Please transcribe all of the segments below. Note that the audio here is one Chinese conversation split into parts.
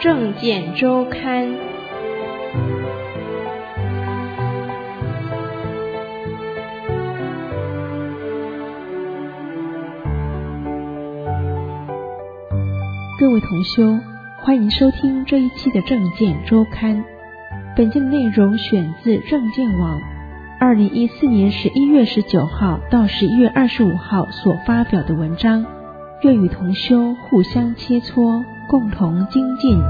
政见周刊。 各位同修，欢迎收听这一期的政见周刊。本件内容选自政见网2014年11月19号到11月25号所发表的文章，愿与同修互相切磋，共同精进。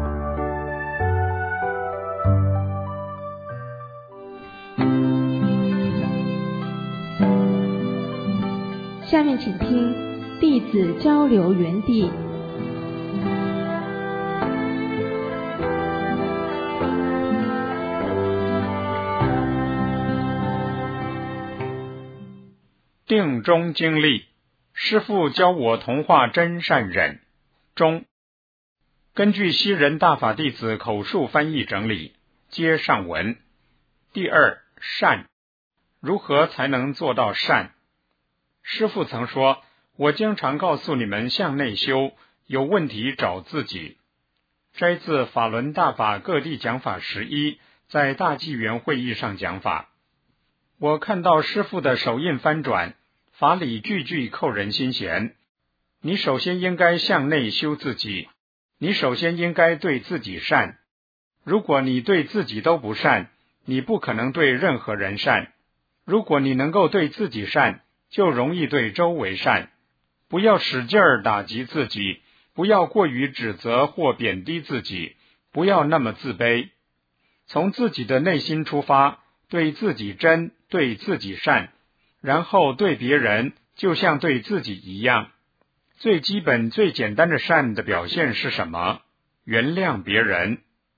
下面请听弟子交流园地。 定中经历，师父教我同化真善忍。中，根据西人大法弟子口述翻译整理，接上文。第二，善，如何才能做到善？师父曾说，我经常告诉你们向内修，有问题找自己。摘自法轮大法各地讲法11，在大纪元会议上讲法。我看到师父的手印翻转，法理句句扣人心弦。你首先应该向内修自己，你首先应该对自己善。如果你对自己都不善，你不可能对任何人善。如果你能够对自己善，就容易对周围善。不要使劲儿打击自己，不要过于指责或贬低自己，不要那么自卑。从自己的内心出发，对自己真，对自己善，然后对别人就像对自己一样。最基本最简单的善的表现是什么？原谅别人。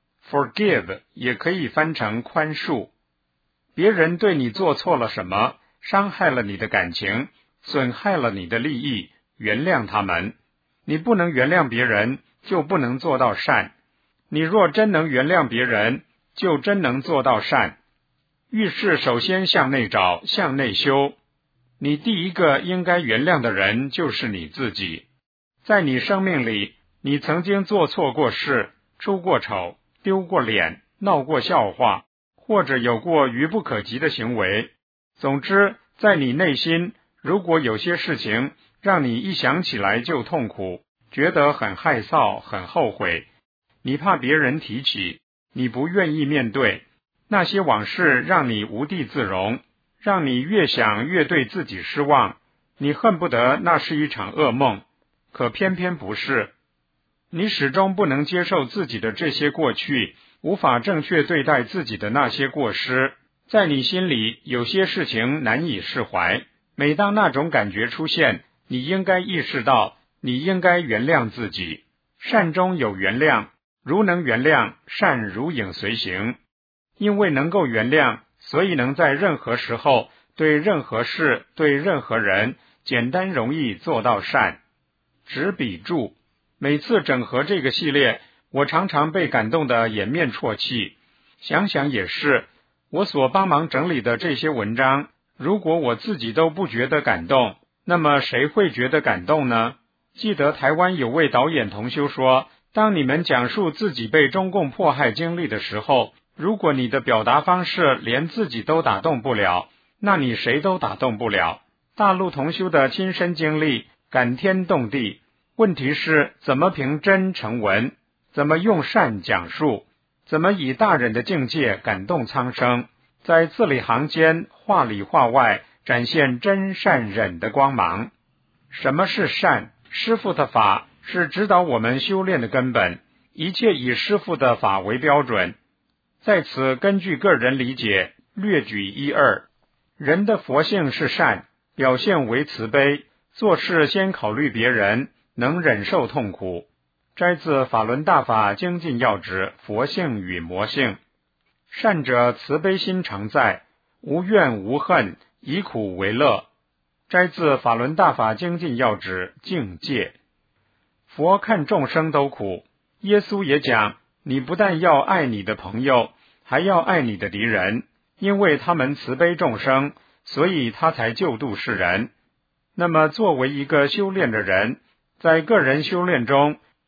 Forgive 也可以翻成宽恕。别人对你做错了什么，伤害了你的感情，损害了你的利益，原谅他们。你不能原谅别人，就不能做到善。你若真能原谅别人，就真能做到善。遇事首先向内找，向内修。你第一个应该原谅的人就是你自己。在你生命里，你曾经做错过事，出过丑，丢过脸，闹过笑话，或者有过愚不可及的行为。总之，在你内心，如果有些事情让你一想起来就痛苦，觉得很害臊，很后悔，你怕别人提起，你不愿意面对，那些往事让你无地自容，让你越想越对自己失望，你恨不得那是一场噩梦，可偏偏不是。你始终不能接受自己的这些过去，无法正确对待自己的那些过失，在你心里有些事情难以释怀。每当那种感觉出现，你应该意识到，你应该原谅自己。善中有原谅，如能原谅，善如影随形。因为能够原谅，所以能在任何时候，对任何事，对任何人，简单容易做到善。执笔注，每次整合这个系列，我常常被感动得掩面啜泣。想想也是，我所帮忙整理的这些文章，如果我自己都不觉得感动，那么谁会觉得感动呢？记得台湾有位导演同修说，当你们讲述自己被中共迫害经历的时候，如果你的表达方式连自己都打动不了，那你谁都打动不了。大陆同修的亲身经历感天动地，问题是怎么凭真成文，怎么用善讲述，怎么以大忍的境界感动苍生，在字里行间话里话外展现真善忍的光芒。什么是善？师父的法是指导我们修炼的根本，一切以师父的法为标准。在此根据个人理解略举一二。人的佛性是善，表现为慈悲，做事先考虑别人，能忍受痛苦。摘自法轮大法精进要旨，佛性与魔性。善者慈悲心常在，无怨无恨，以苦为乐。摘自法轮大法精进要旨，境界。佛看众生都苦，耶稣也讲，你不但要爱你的朋友，还要爱你的敌人，因为他们慈悲众生，所以他才救度世人。那么作为一个修炼的人，在个人修炼中，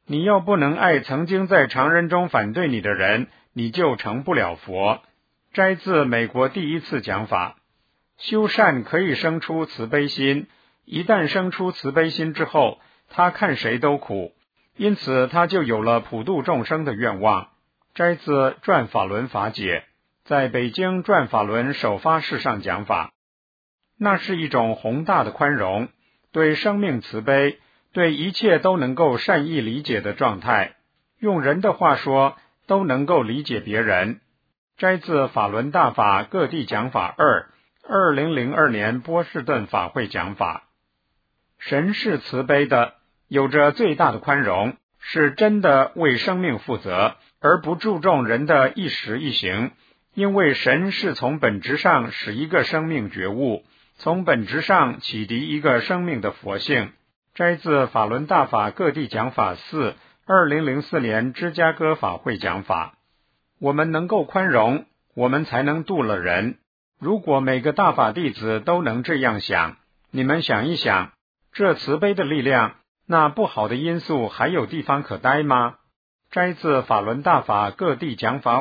你要不能爱曾经在常人中反对你的人，你就成不了佛。摘自美国第一次讲法。修善可以生出慈悲心，一旦生出慈悲心之后，他看谁都苦，因此他就有了普度众生的愿望。摘自转法轮法解，在北京转法轮首发式上讲法。那是一种宏大的宽容，对生命慈悲，对一切都能够善意理解的状态，用人的话说，都能够理解别人。摘自法轮大法各地讲法2，2002年波士顿法会讲法。神是慈悲的，有着最大的宽容，是真的为生命负责，而不注重人的一时一行，因为神是从本质上使一个生命觉悟，从本质上启迪一个生命的佛性。摘自法轮大法各地讲法4，2004年芝加哥法会讲法。我们能够宽容，我们才能度了人。如果每个大法弟子都能这样想，你们想一想，这慈悲的力量，那不好的因素还有地方可待吗？摘自法轮大法各地讲法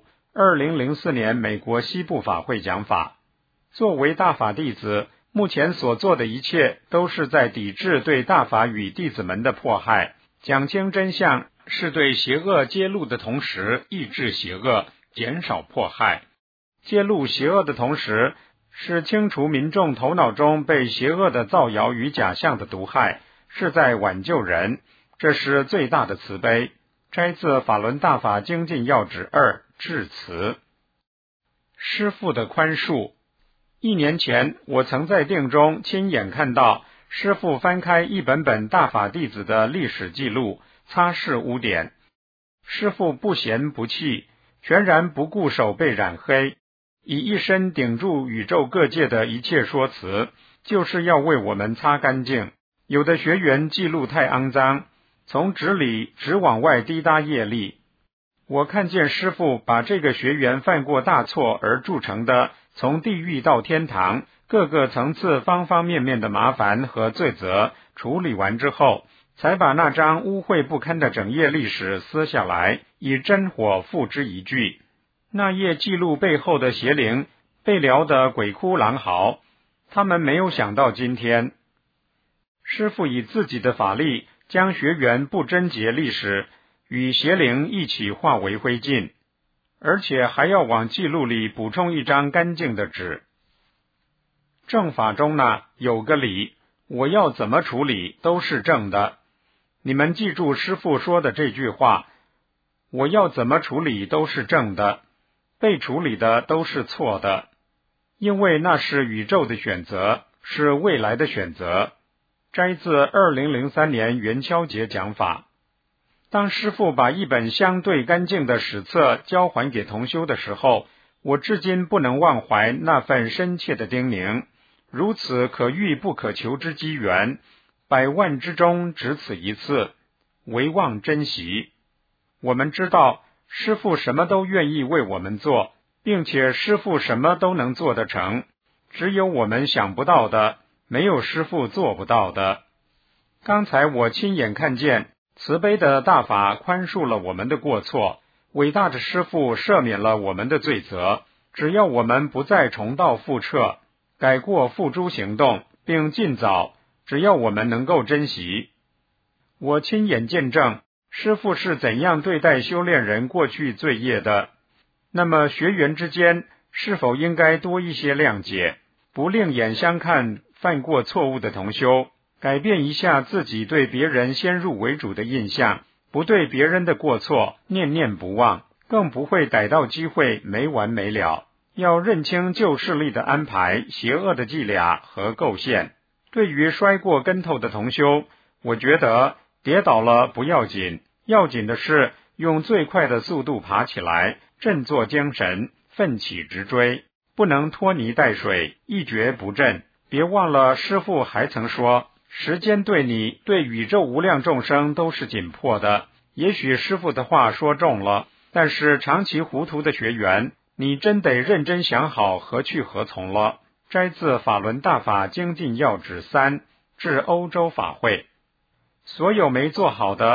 5，2004年美国西部法会讲法。作为大法弟子，目前所做的一切都是在抵制对大法与弟子们的迫害，讲清真相是对邪恶揭露的同时抑制邪恶，减少迫害。揭露邪恶的同时，是清除民众头脑中被邪恶的造谣与假象的毒害，是在挽救人，这是最大的慈悲。摘自法轮大法精进要旨2，致辞。师父的宽恕。1年前，我曾在定中亲眼看到师父翻开一本本大法弟子的历史记录，擦拭污点。师父不嫌不弃，全然不顾手被染黑，以一身顶住宇宙各界的一切说辞，就是要为我们擦干净。有的学员记录太肮脏，从纸里直往外滴答业力。我看见师父把这个学员犯过大错而铸成的从地狱到天堂各个层次方方面面的麻烦和罪责处理完之后，才把那张污秽不堪的整页历史撕下来，以真火付之一炬。那页记录背后的邪灵被撩得鬼哭狼嚎，他们没有想到今天，师父以自己的法力将学员不贞洁历史与邪灵一起化为灰烬，而且还要往记录里补充一张干净的纸。正法中呢，有个理，我要怎么处理都是正的。你们记住师父说的这句话，我要怎么处理都是正的，被处理的都是错的，因为那是宇宙的选择，是未来的选择。摘自2003年元宵节讲法。当师父把一本相对干净的史册交还给同修的时候，我至今不能忘怀那份深切的叮咛，如此可遇不可求之机缘，100万之中只此一次，唯望珍惜。我们知道师父什么都愿意为我们做，并且师父什么都能做得成，只有我们想不到的，没有师父做不到的。刚才我亲眼看见慈悲的大法宽恕了我们的过错，伟大的师父赦免了我们的罪责，只要我们不再重蹈覆辙，改过付诸行动，并尽早，只要我们能够珍惜。我亲眼见证师父是怎样对待修炼人过去罪业的。那么学员之间是否应该多一些谅解，不另眼相看犯过错误的同修，改变一下自己对别人先入为主的印象，不对别人的过错念念不忘，更不会逮到机会没完没了。要认清旧势力的安排、邪恶的伎俩和构陷。对于摔过跟头的同修，我觉得跌倒了不要紧，要紧的是用最快的速度爬起来，振作精神，奋起直追，不能拖泥带水，一蹶不振。别忘了师父还曾说，时间对你、对宇宙无量众生都是紧迫的。也许师父的话说中了，但是长期糊涂的学员，你真得认真想好何去何从了。摘自法轮大法精进要旨3，至欧洲法会。所有没做好的，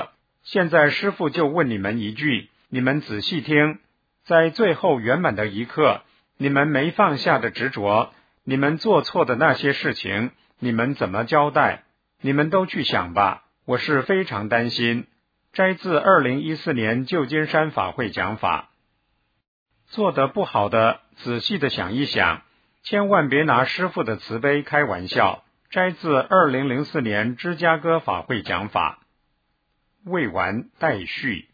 现在师父就问你们一句，你们仔细听，在最后圆满的一刻，你们没放下的执着，你们做错的那些事情，你们怎么交代？你们都去想吧，我是非常担心。摘自2014年旧金山法会讲法。做得不好的，仔细的想一想，千万别拿师父的慈悲开玩笑。摘自2004年芝加哥法会讲法。未完待续。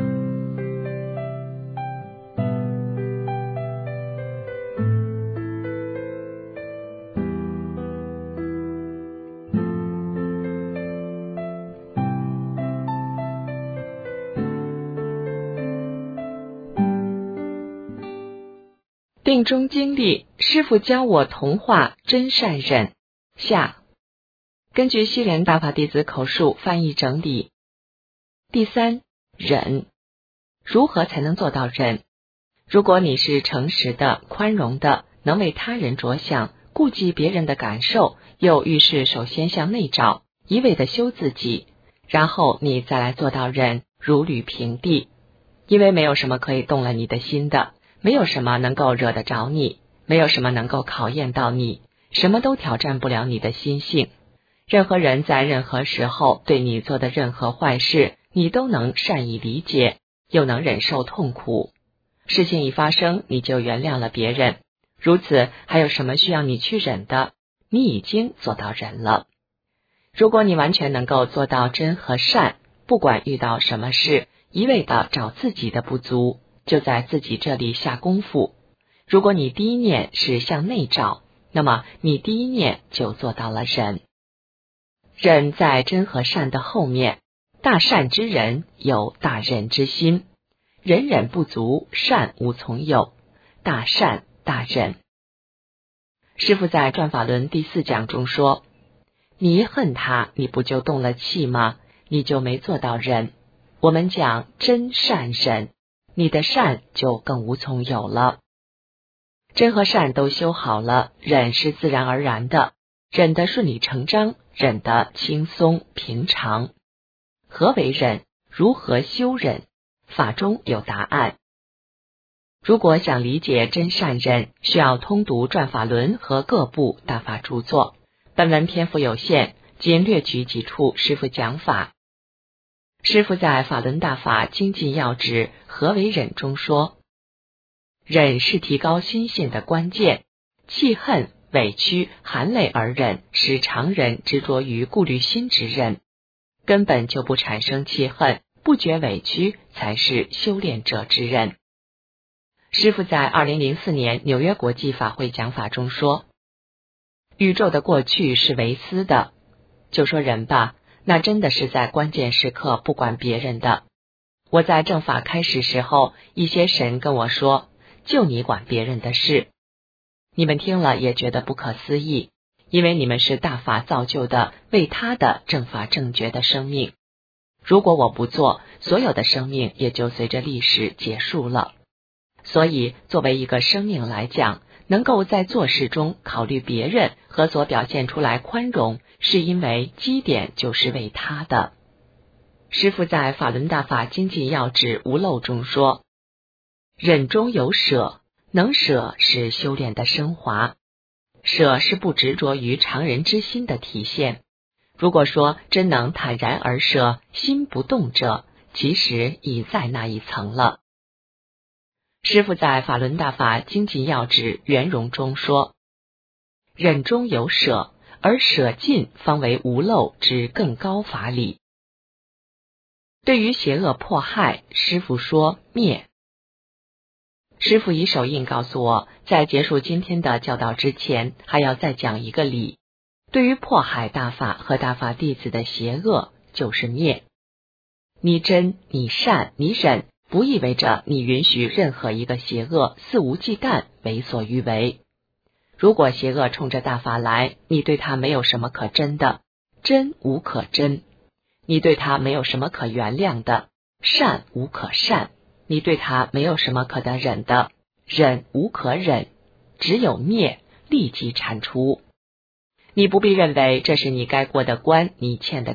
定中经历，师父教我同化真善忍。下，根据西莲大法弟子口述翻译整理。第三，忍。如何才能做到忍？如果你是诚实的、宽容的，能为他人着想，顾及别人的感受，又遇事首先向内找，一味的修自己，然后你再来做到忍，如履平地。因为没有什么可以动了你的心的，没有什么能够惹得着你，没有什么能够考验到你，什么都挑战不了你的心性。任何人在任何时候对你做的任何坏事，你都能善意理解，又能忍受痛苦。事情一发生，你就原谅了别人，如此还有什么需要你去忍的？你已经做到忍了。如果你完全能够做到真和善，不管遇到什么事，一味的找自己的不足，就在自己这里下功夫。如果你第一念是向内找，那么你第一念就做到了忍。忍在真和善的后面，大善之人有大忍之心，忍忍不足，善无从有，大善大忍。师父在转法轮第4讲中说，你一恨他，你不就动了气吗？你就没做到忍。我们讲真善忍，你的善就更无从有了。真和善都修好了，忍是自然而然的，忍得顺理成章，忍得轻松平常。何为忍？如何修忍？法中有答案。如果想理解真善忍，需要通读转法轮和各部大法著作。本文篇幅有限，仅略举几处师父讲法。师父在法轮大法精进要旨何为忍中说，忍是提高心性的关键，气恨、委屈、含泪而忍，是常人执着于顾虑心之忍，根本就不产生气恨，不觉委屈，才是修炼者之忍。师父在2004年纽约国际法会讲法中说，宇宙的过去是为私的，就说人吧，那真的是在关键时刻不管别人的。我在正法开始时候，一些神跟我说，就你管别人的事。你们听了也觉得不可思议，因为你们是大法造就的为他的正法正觉的生命。如果我不做，所有的生命也就随着历史结束了。所以作为一个生命来讲，能够在做事中考虑别人和所表现出来宽容，是因为基点就是为他的。师父在法轮大法精进要旨无漏中说，忍中有舍，能舍是修炼的升华，舍是不执着于常人之心的体现。如果说真能坦然而舍，心不动者，其实已在那一层了。师父在法轮大法精进要旨圆融中说，忍中有舍，而舍尽方为无漏之更高法理。对于邪恶迫害，师父说灭。师父以手印告诉我，在结束今天的教导之前，还要再讲一个理。对于迫害大法和大法弟子的邪恶，就是灭。你真、你善、你忍，不意味着你允许任何一个邪恶肆无忌惮、为所欲为。如果邪恶冲着大法来，你对他没有什么可真的，真无可真；你对他没有什么可原谅的，善无可善；你对他没有什么可得忍的，忍无可忍。只有灭，立即铲除。你不必认为这是你该过的关，你欠的债，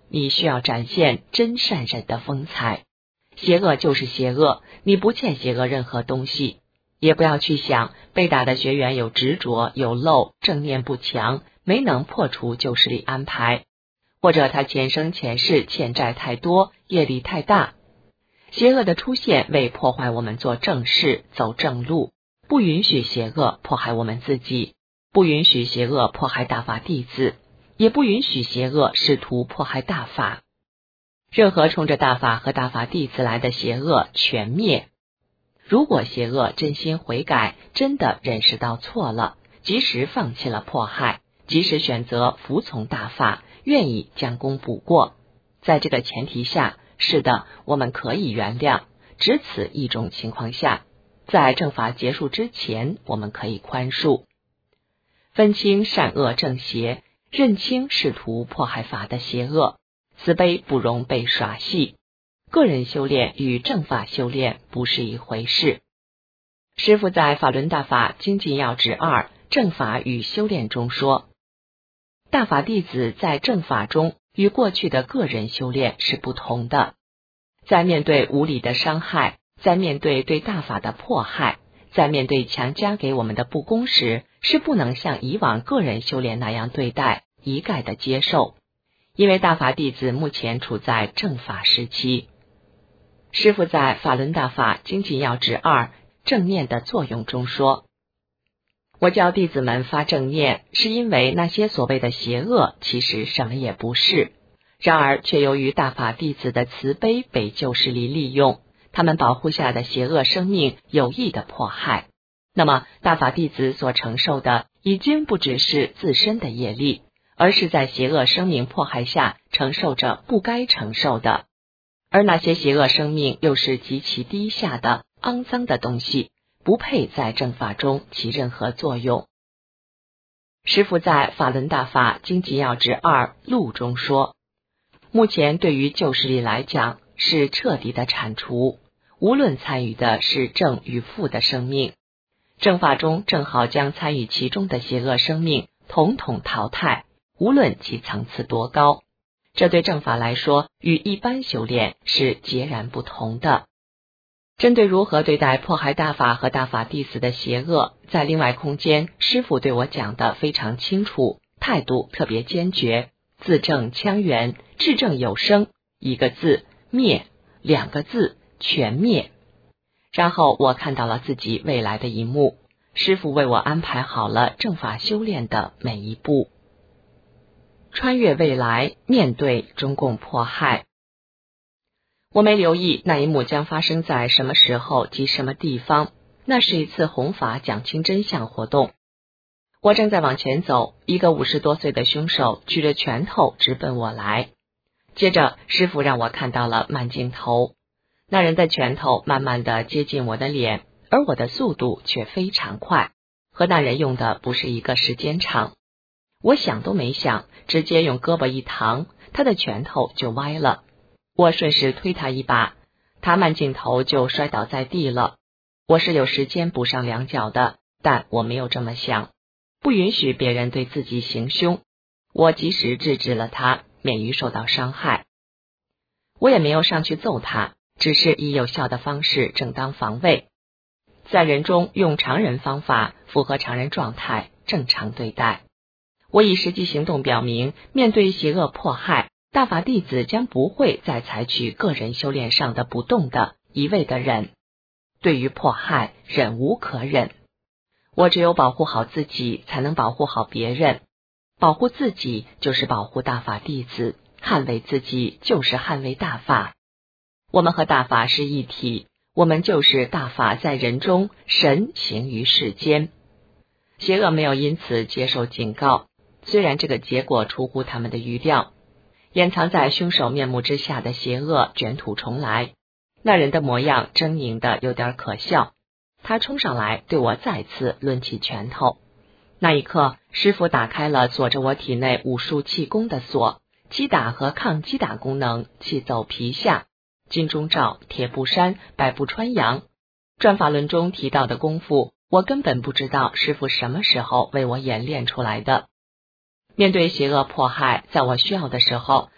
你需要展现真善忍的风采。邪恶就是邪恶，你不欠邪恶任何东西。也不要去想被打的学员有执着、有漏、正念不强，没能破除旧势力安排，或者他前生前世欠债太多，业力太大。邪恶的出现为破坏我们做正事、走正路，不允许邪恶迫害我们自己，不允许邪恶迫害大法弟子，也不允许邪恶试图迫害大法。任何冲着大法和大法弟子来的邪恶全灭。如果邪恶真心悔改，真的认识到错了，及时放弃了迫害，及时选择服从大法，愿意将功补过，在这个前提下，是的，我们可以原谅，只此一种情况下，在正法结束之前，我们可以宽恕。分清善恶正邪，认清试图迫害法的邪恶，慈悲不容被耍戏。个人修炼与正法修炼不是一回事。师父在法轮大法精进要旨2正法与修炼中说，大法弟子在正法中与过去的个人修炼是不同的。在面对无理的伤害，在面对对大法的迫害，在面对强加给我们的不公时，是不能像以往个人修炼那样对待，一概的接受。因为大法弟子目前处在正法时期。师父在法轮大法精进要旨2正念的作用中说，我教弟子们发正念，是因为那些所谓的邪恶其实什么也不是，然而却由于大法弟子的慈悲被旧势力利用，他们保护下的邪恶生命有意的迫害。那么大法弟子所承受的已经不只是自身的业力，而是在邪恶生命迫害下承受着不该承受的。而那些邪恶生命又是极其低下的、肮脏的东西，不配在正法中起任何作用。师父在法轮大法精进要旨2录中说，目前对于旧势力来讲是彻底的铲除，无论参与的是正与负的生命，正法中正好将参与其中的邪恶生命统统淘汰，无论其层次多高。这对正法来说，与一般修炼是截然不同的。针对如何对待迫害大法和大法弟子的邪恶，在另外空间，师父对我讲得非常清楚，态度特别坚决，字正腔圆，质正有声，一个字灭，2个字全灭。然后我看到了自己未来的一幕，师父为我安排好了正法修炼的每一步。穿越未来，面对中共迫害。我没留意那一幕将发生在什么时候及什么地方，那是一次弘法讲清真相活动。我正在往前走，一个50多岁的凶手举着拳头直奔我来。接着师父让我看到了慢镜头，那人的拳头慢慢地接近我的脸，而我的速度却非常快，和那人用的不是一个时间长。我想都没想，直接用胳膊一扛，他的拳头就歪了。我顺势推他一把，他慢镜头就摔倒在地了。我是有时间补上2脚的，但我没有这么想，不允许别人对自己行凶。我及时制止了他，免于受到伤害。我也没有上去揍他，只是以有效的方式正当防卫，在人中用常人方法，符合常人状态，正常对待。我以实际行动表明，面对邪恶迫害，大法弟子将不会再采取个人修炼上的不动的一味的忍。对于迫害，忍无可忍。我只有保护好自己，才能保护好别人。保护自己就是保护大法弟子，捍卫自己就是捍卫大法。我们和大法是一体，我们就是大法在人中，神行于世间。邪恶没有因此接受警告，虽然这个结果出乎他们的预料。掩藏在凶手面目之下的邪恶卷土重来，那人的模样狰狞的有点可笑，他冲上来对我再次抡起拳头。那一刻，师父打开了锁着我体内武术气功的锁，击打和抗击打功能气走皮下，金钟罩、铁布衫、百步穿杨。转法轮中提到的功夫，我根本不知道师父什么时候为我演练出来的。面对邪恶迫害，在我需要的时候，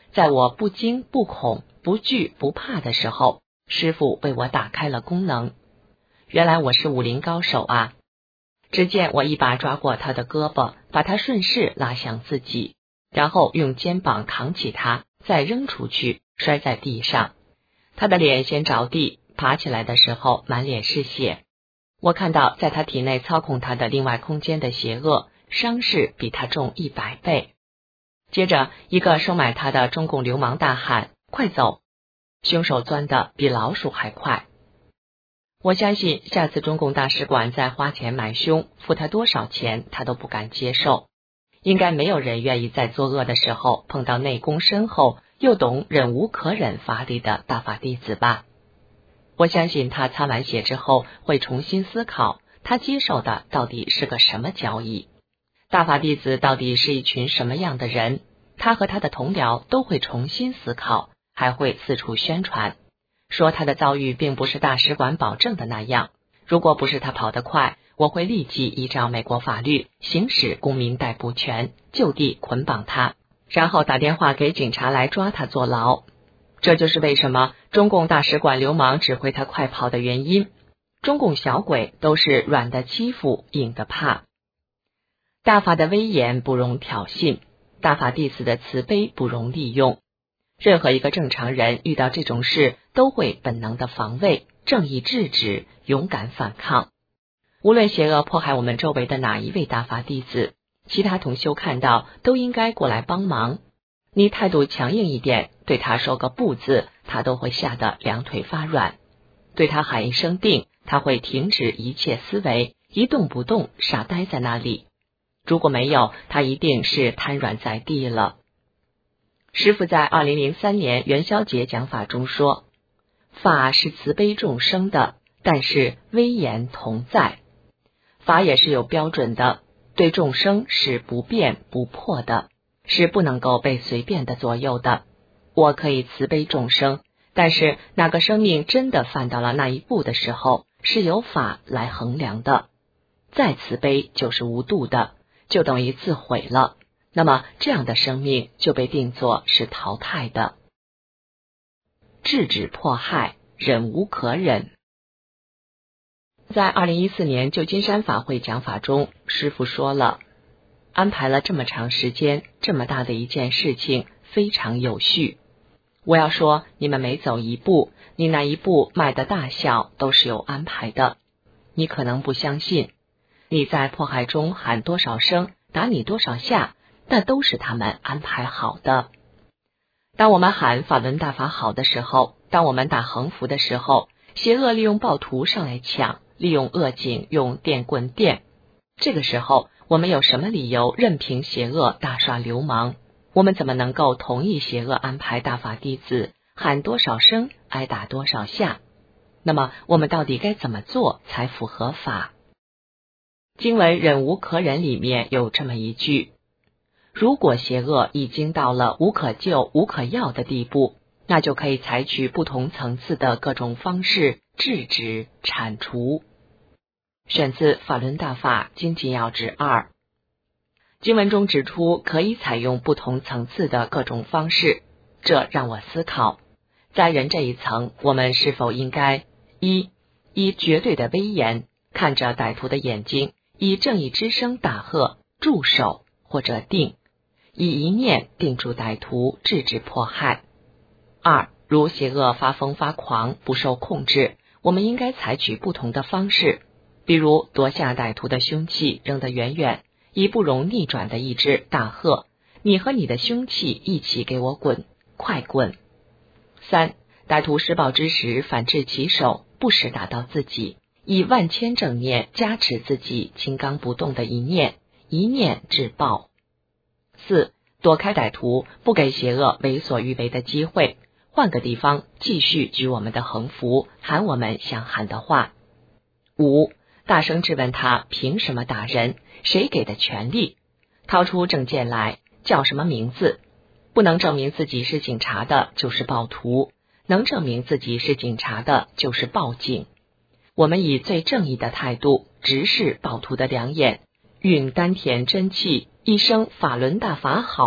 在我不惊不恐、不惧不怕的时候，师父为我打开了功能。原来我是武林高手啊！只见我一把抓过他的胳膊，把他顺势拉向自己，然后用肩膀扛起他，再扔出去，摔在地上。他的脸先着地，爬起来的时候满脸是血。我看到在他体内操控他的另外空间的邪恶，伤势比他重100倍。接着，一个收买他的中共流氓大喊：“快走！”凶手钻得比老鼠还快。我相信下次中共大使馆再花钱买凶，付他多少钱他都不敢接受。应该没有人愿意在作恶的时候碰到内功深厚又懂忍无可忍法理的大法弟子吧。我相信他擦完血之后会重新思考，他接受的到底是个什么教义，大法弟子到底是一群什么样的人。他和他的同僚都会重新思考，还会四处宣传，说他的遭遇并不是大使馆保证的那样。如果不是他跑得快，我会立即依照美国法律行使公民逮捕权，就地捆绑他，然后打电话给警察来抓他坐牢。这就是为什么中共大使馆流氓指挥他快跑的原因。中共小鬼都是软的欺负，硬的怕。大法的威严不容挑衅，大法弟子的慈悲不容利用。任何一个正常人遇到这种事都会本能的防卫，正义制止，勇敢反抗。无论邪恶迫害我们周围的哪一位大法弟子，其他同修看到都应该过来帮忙。你态度强硬一点，对他说个不字，他都会吓得两腿发软。对他喊一声定，他会停止一切思维，一动不动，傻呆在那里。如果没有，他一定是瘫软在地了。师父在2003年元宵节讲法中说，法是慈悲众生的，但是威严同在。法也是有标准的，对众生是不变不破的，是不能够被随便的左右的。我可以慈悲众生，但是哪个生命真的犯到了那一步的时候，是由法来衡量的。再慈悲就是无度的，就等于自毁了，那么这样的生命就被定作是淘汰的。制止迫害，忍无可忍。在2014年旧金山法会讲法中，师父说了，安排了这么长时间，这么大的一件事情，非常有序。我要说，你们每走一步，你那一步迈的大小都是有安排的。你可能不相信，你在迫害中喊多少声，打你多少下，那都是他们安排好的。当我们喊法轮大法好的时候，当我们打横幅的时候，邪恶利用暴徒上来抢，利用恶警用电棍电。这个时候，我们有什么理由任凭邪恶大耍流氓？我们怎么能够同意邪恶安排大法弟子喊多少声，挨打多少下？那么我们到底该怎么做才符合法？经文忍无可忍里面有这么一句，如果邪恶已经到了无可救无可药的地步，那就可以采取不同层次的各种方式制止铲除。选自法轮大法经纪要旨2。经文中指出可以采用不同层次的各种方式，这让我思考，在人这一层，我们是否应该以绝对的威严看着歹徒的眼睛，以正义之声大喝住手或者定，以一念定住歹徒，制止迫害。2. 如邪恶发疯发狂不受控制，我们应该采取不同的方式，比如夺下歹徒的凶器扔得远远，以不容逆转的意志大喝，你和你的凶器一起给我滚，快滚。3. 歹徒施暴之时反制其手，不时打到自己，以万千正念加持自己金刚不动的一念，一念制暴。4. 躲开歹徒，不给邪恶为所欲为的机会，换个地方继续举我们的横幅，喊我们想喊的话。5. 大声质问他凭什么打人，谁给的权利，掏出证件来，叫什么名字。不能证明自己是警察的就是暴徒，能证明自己是警察的就是报警。我们以最正义的态度直视暴徒的两眼，运丹田真气，一声法轮大法好，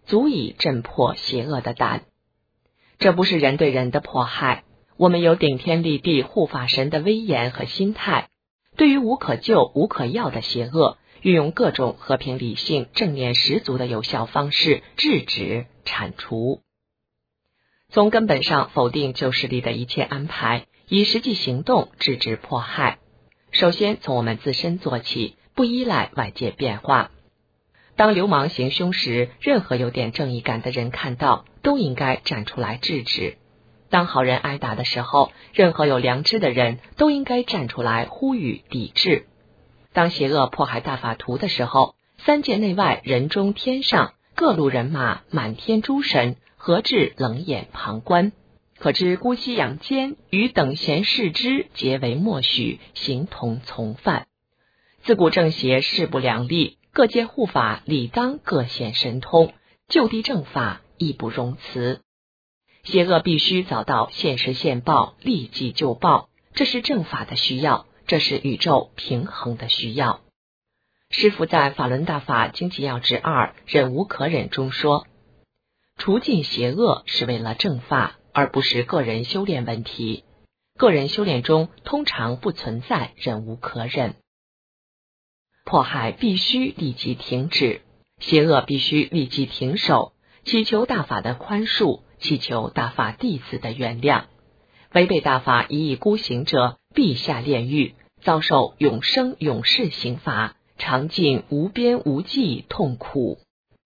足以震破邪恶的胆。这不是人对人的迫害，我们有顶天立地护法神的威严和心态，对于无可救无可药的邪恶，运用各种和平理性正念十足的有效方式制止铲除。从根本上否定旧势力的一切安排，以实际行动制止迫害。首先从我们自身做起，不依赖外界变化。当流氓行凶时，任何有点正义感的人看到，都应该站出来制止。当好人挨打的时候，任何有良知的人都应该站出来呼吁抵制。当邪恶迫害大法图的时候，三界内外人中天上各路人马满天诸神何至冷眼旁观？可知姑息养奸，与等闲视之，皆为默许，形同从犯。自古正邪势不两立，各界护法理当各显神通，就地正法义不容辞。邪恶必须遭到现实现报，立即就报，这是正法的需要，这是宇宙平衡的需要。师父在法轮大法经济要旨2忍无可忍中说，除尽邪恶是为了正法，而不是个人修炼问题。个人修炼中通常不存在忍无可忍。迫害必须立即停止，邪恶必须立即停手，祈求大法的宽恕，祈求大法弟子的原谅。违背大法一意孤行者，必下炼狱，遭受永生永世刑罚，尝尽无边无际痛苦。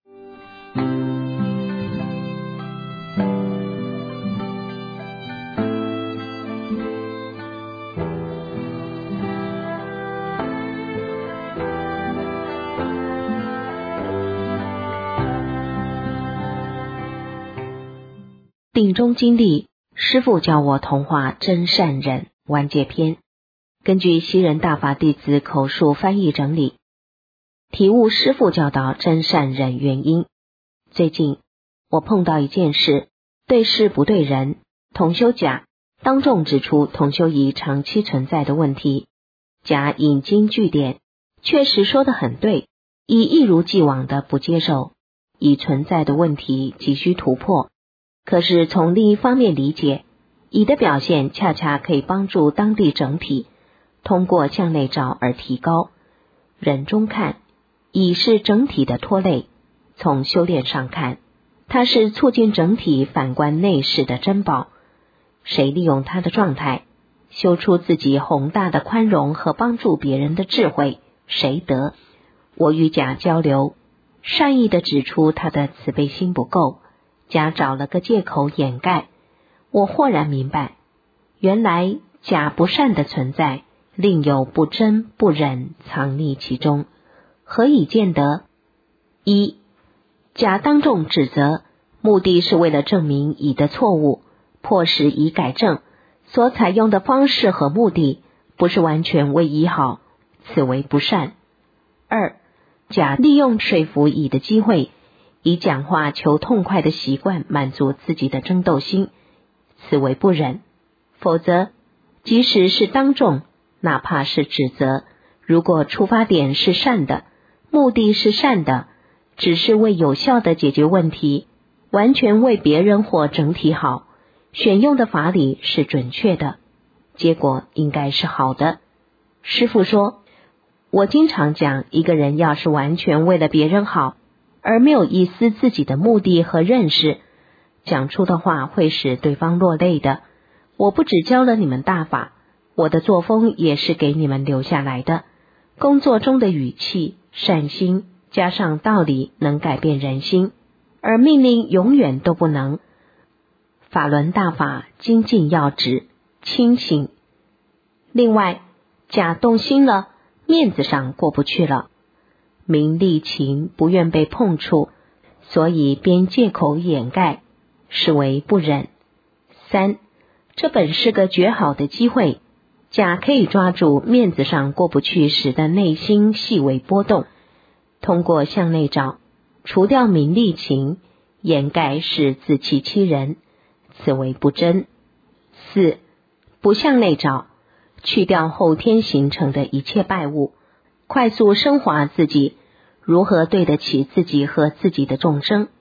定中经历，师父教我同化真善忍完结篇，根据西人大法弟子口述翻译整理，体悟师父教导真善忍原因。最近我碰到一件事，对事不对人，同修甲当众指出同修仪长期存在的问题，甲引经据典，确实说得很对，乙一如既往的不接受，乙存在的问题急需突破。可是从另一方面理解，乙的表现恰恰可以帮助当地整体通过向内照而提高。忍中看，乙是整体的拖累，从修炼上看，它是促进整体反观内视的珍宝。谁利用它的状态修出自己宏大的宽容和帮助别人的智慧，谁得？我与甲交流，善意的指出他的慈悲心不够，甲找了个借口掩盖。我豁然明白，原来甲不善的存在，另有不真不忍藏匿其中。何以见得？一，甲当众指责，目的是为了证明乙的错误，迫使乙改正，所采用的方式和目的不是完全为乙好，此为不善。二，甲利用说服乙的机会，以讲话求痛快的习惯满足自己的争斗心，此为不忍。否则即使是当众，哪怕是指责，如果出发点是善的，目的是善的，只是为有效的解决问题，完全为别人或整体好，选用的法理是准确的，结果应该是好的。师父说，我经常讲，一个人要是完全为了别人好，而没有一丝自己的目的和认识，讲出的话会使对方落泪的。我不只教了你们大法，我的作风也是给你们留下来的。工作中的语气、善心加上道理能改变人心，而命令永远都不能。法轮大法精进要旨，清醒。另外，甲动心了，面子上过不去了，名利情不愿被碰触，所以便借口掩盖，是为不忍。三，这本是个绝好的机会，甲可以抓住面子上过不去时的内心细微波动，通过向内找，除掉名利情，掩盖是自欺欺人，此为不真。四，不向内找，去掉后天形成的一切败物，快速升华自己，如何对得起自己和自己的众生。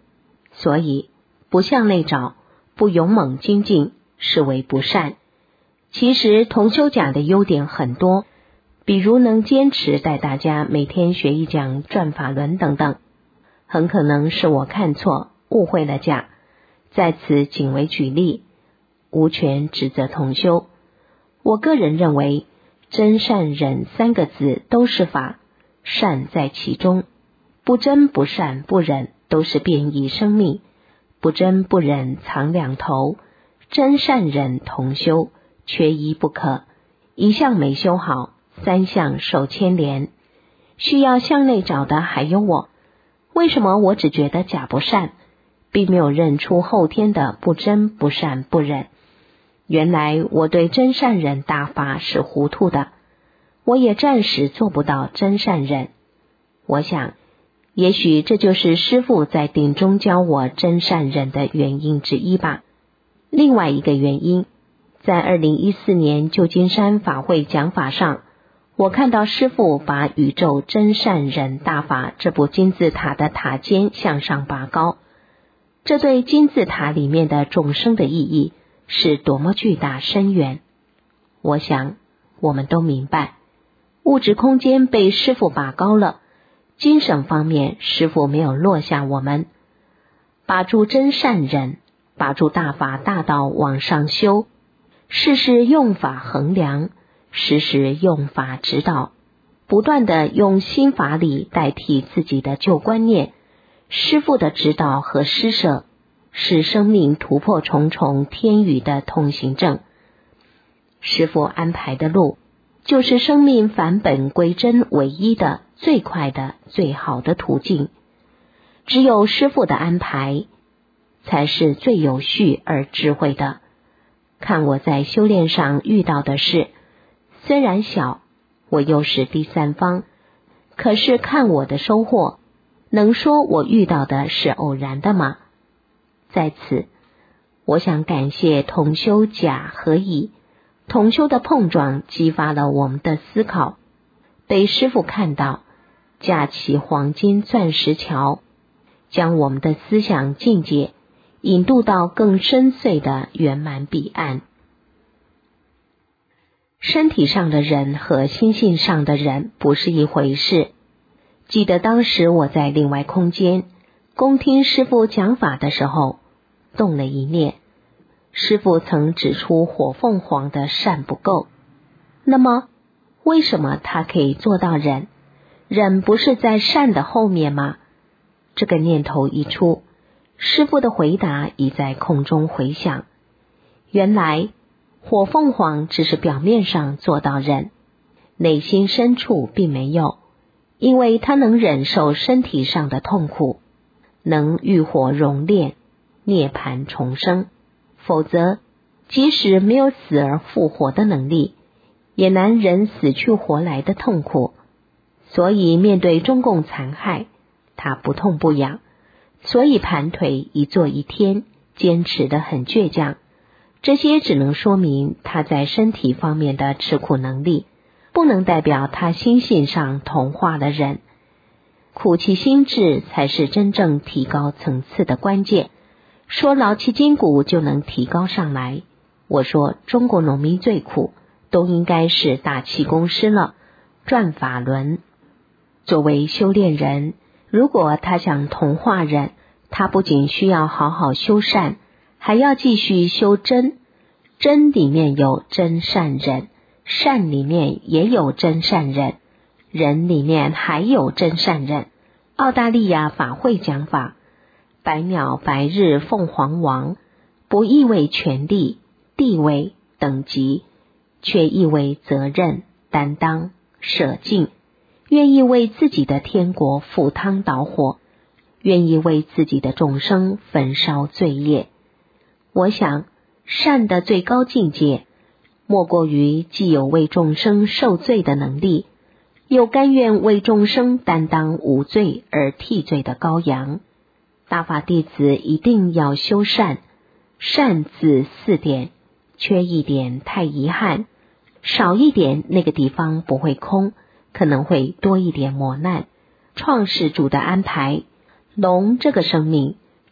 所以不向内找，不勇猛精进，是为不善。其实同修甲的优点很多，比如能坚持带大家每天学一讲转法轮等等。很可能是我看错，误会了甲，在此仅为举例，无权指责同修。我个人认为，真善忍三个字都是法，善在其中，不真不善不忍都是变异生命，不真不忍藏两头，真善忍同修，缺一不可，一项没修好，三项受牵连。需要向内找的还有我，为什么我只觉得甲不善，并没有认出后天的不真不善不忍？原来我对真善忍大法是糊涂的，我也暂时做不到真善忍。我想也许这就是师父在定中教我真善忍的原因之一吧。另外一个原因，在2014年旧金山法会讲法上，我看到师父把宇宙真善忍大法这部金字塔的塔尖向上拔高，这对金字塔里面的众生的意义是多么巨大深远。我想我们都明白，物质空间被师父拔高了，精神方面师父没有落下我们。把住真善忍，把住大法大道往上修，事事用法衡量，时时用法指导，不断的用新法理代替自己的旧观念。师父的指导和施舍是生命突破重重天宇的通行证。师父安排的路，就是生命返本归真唯一的最快的最好的途径。只有师父的安排才是最有序而智慧的。看我在修炼上遇到的事，虽然小，我又是第三方，可是看我的收获，能说我遇到的是偶然的吗？在此我想感谢同修甲和乙，同修的碰撞激发了我们的思考，被师父看到，架起黄金钻石桥，将我们的思想境界引渡到更深邃的圆满彼岸。身体上的人和心性上的人不是一回事。记得当时我在另外空间恭听师父讲法的时候，动了一念，师父曾指出火凤凰的善不够，那么为什么他可以做到忍？忍不是在善的后面吗？这个念头一出，师父的回答已在空中回响。原来火凤凰只是表面上做到忍，内心深处并没有，因为他能忍受身体上的痛苦，能浴火熔炼，涅槃重生，否则即使没有死而复活的能力，也难忍死去活来的痛苦。所以面对中共残害，他不痛不痒，所以盘腿一坐一天，坚持得很倔强。这些只能说明他在身体方面的吃苦能力，不能代表他心性上同化了人。苦其心志才是真正提高层次的关键。说劳其筋骨就能提高上来，我说中国农民最苦，都应该是大气功师了，转法轮。作为修炼人，如果他想同化人，他不仅需要好好修善，还要继续修真。真里面有真善忍，善里面也有真善忍，忍里面还有真善忍。澳大利亚法会讲法，百鸟白日凤凰王，不意味权力、地位、等级，却意味责任、担当、舍尽，愿意为自己的天国赴汤蹈火，愿意为自己的众生焚烧罪业。我想善的最高境界，莫过于既有为众生受罪的能力，又甘愿为众生担当无罪而替罪的羔羊。大法弟子一定要修善，善字4点，缺一点太遗憾，少一点那个地方不会空，可能会多一点磨难。创世主的安排，龙这个生命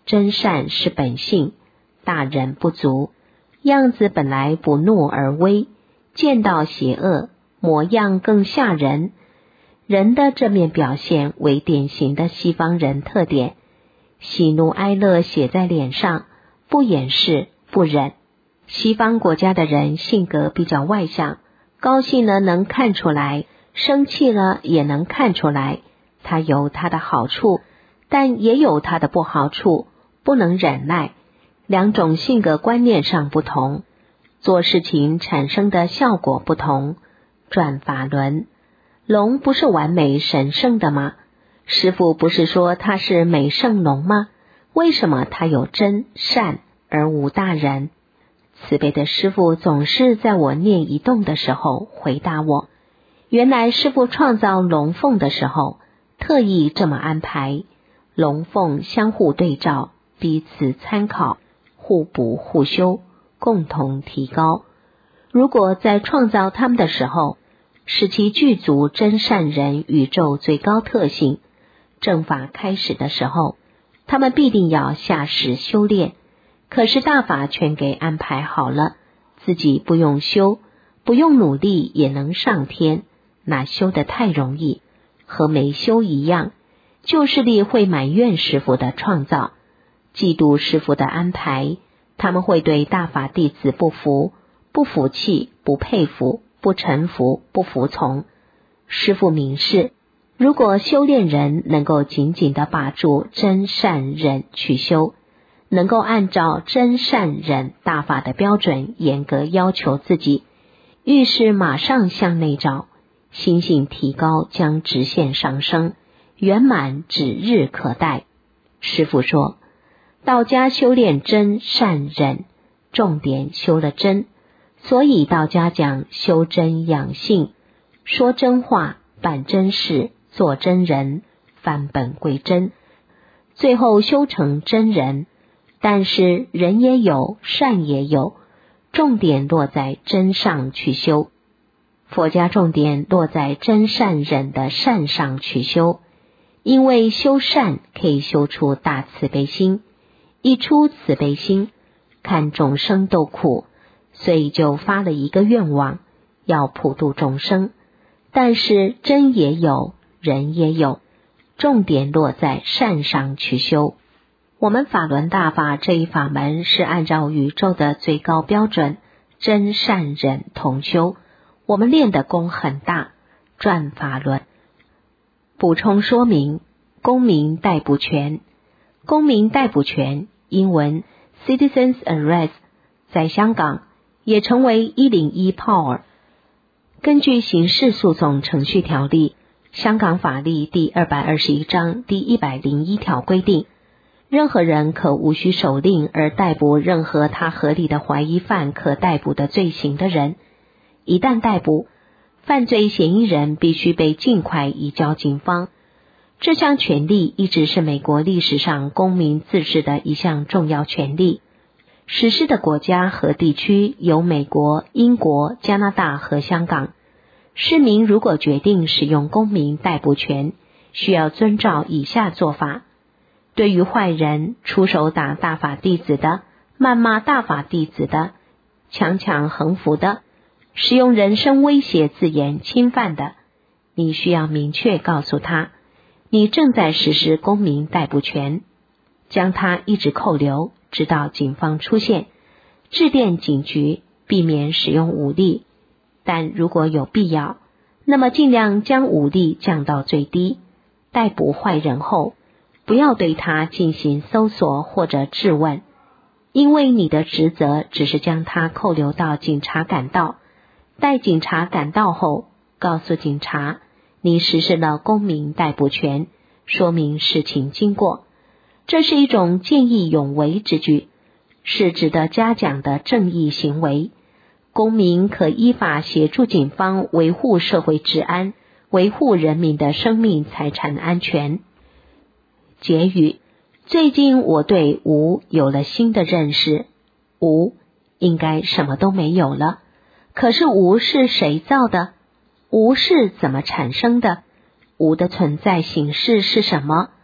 真善是本性，大忍不足，样子本来不怒而威，见到邪恶，模样更吓人。人的正面表现为典型的西方人特点，喜怒哀乐写在脸上，不掩饰，不忍。西方国家的人性格比较外向，高兴了能看出来，生气了也能看出来，它有它的好处，但也有它的不好处，不能忍耐。两种性格观念上不同，做事情产生的效果不同。转法轮，龙不是完美神圣的吗？师父不是说他是美圣龙吗？为什么他有真善而无大忍？慈悲的师父总是在我念一动的时候回答我，原来师父创造龙凤的时候特意这么安排，龙凤相互对照，彼此参考，互补互修，共同提高。如果在创造他们的时候使其具足真善人宇宙最高特性，正法开始的时候他们必定要下世修炼，可是大法全给安排好了，自己不用修，不用努力也能上天，那修得太容易，和没修一样。旧势力会埋怨师父的创造，嫉妒师父的安排，他们会对大法弟子不服，不服气，不佩服，不臣服，不服从。师父明示，如果修炼人能够紧紧地把住真善忍去修，能够按照真善忍大法的标准严格要求自己，遇事马上向内找，心性提高将直线上升，圆满指日可待。师父说，道家修炼真善忍，重点修了真，所以道家讲修真养性，说真话，办真事，做真人，返本归真，最后修成真人。但是人也有，善也有，重点落在真上去修。佛家重点落在真善忍的善上去修，因为修善可以修出大慈悲心，一出慈悲心，看众生都苦，所以就发了一个愿望，要普度众生。但是真也有，人也有，重点落在善上去修。我们法轮大法这一法门是按照宇宙的最高标准，真善忍同修，我们练的功很大，转法轮。补充说明，公民逮捕权。公民逮捕权，英文 Citizens Arrest， 在香港也成为101 Power。根据刑事诉讼程序条例，香港法例第221章第101条规定，任何人可无需手令而逮捕任何他合理的怀疑犯可逮捕的罪行的人。一旦逮捕，犯罪嫌疑人必须被尽快移交警方。这项权利一直是美国历史上公民自治的一项重要权利。实施的国家和地区有美国、英国、加拿大和香港。市民如果决定使用公民逮捕权，需要遵照以下做法。对于坏人，出手打大法弟子的，谩骂大法弟子的，强抢横幅的，使用人身威胁字眼侵犯的，你需要明确告诉他，你正在实施公民逮捕权，将他一直扣留，直到警方出现，致电警局，避免使用武力。但如果有必要，那么尽量将武力降到最低。逮捕坏人后，不要对他进行搜索或者质问，因为你的职责只是将他扣留到警察赶到。待警察赶到后，告诉警察你实施了公民逮捕权，说明事情经过。这是一种见义勇为之举，是值得嘉奖的正义行为。公民可依法协助警方维护社会治安，维护人民的生命财产安全。结语：最近我对无有了新的认识。无应该什么都没有了，可是无是谁造的？无是怎么产生的？无的存在形式是什么？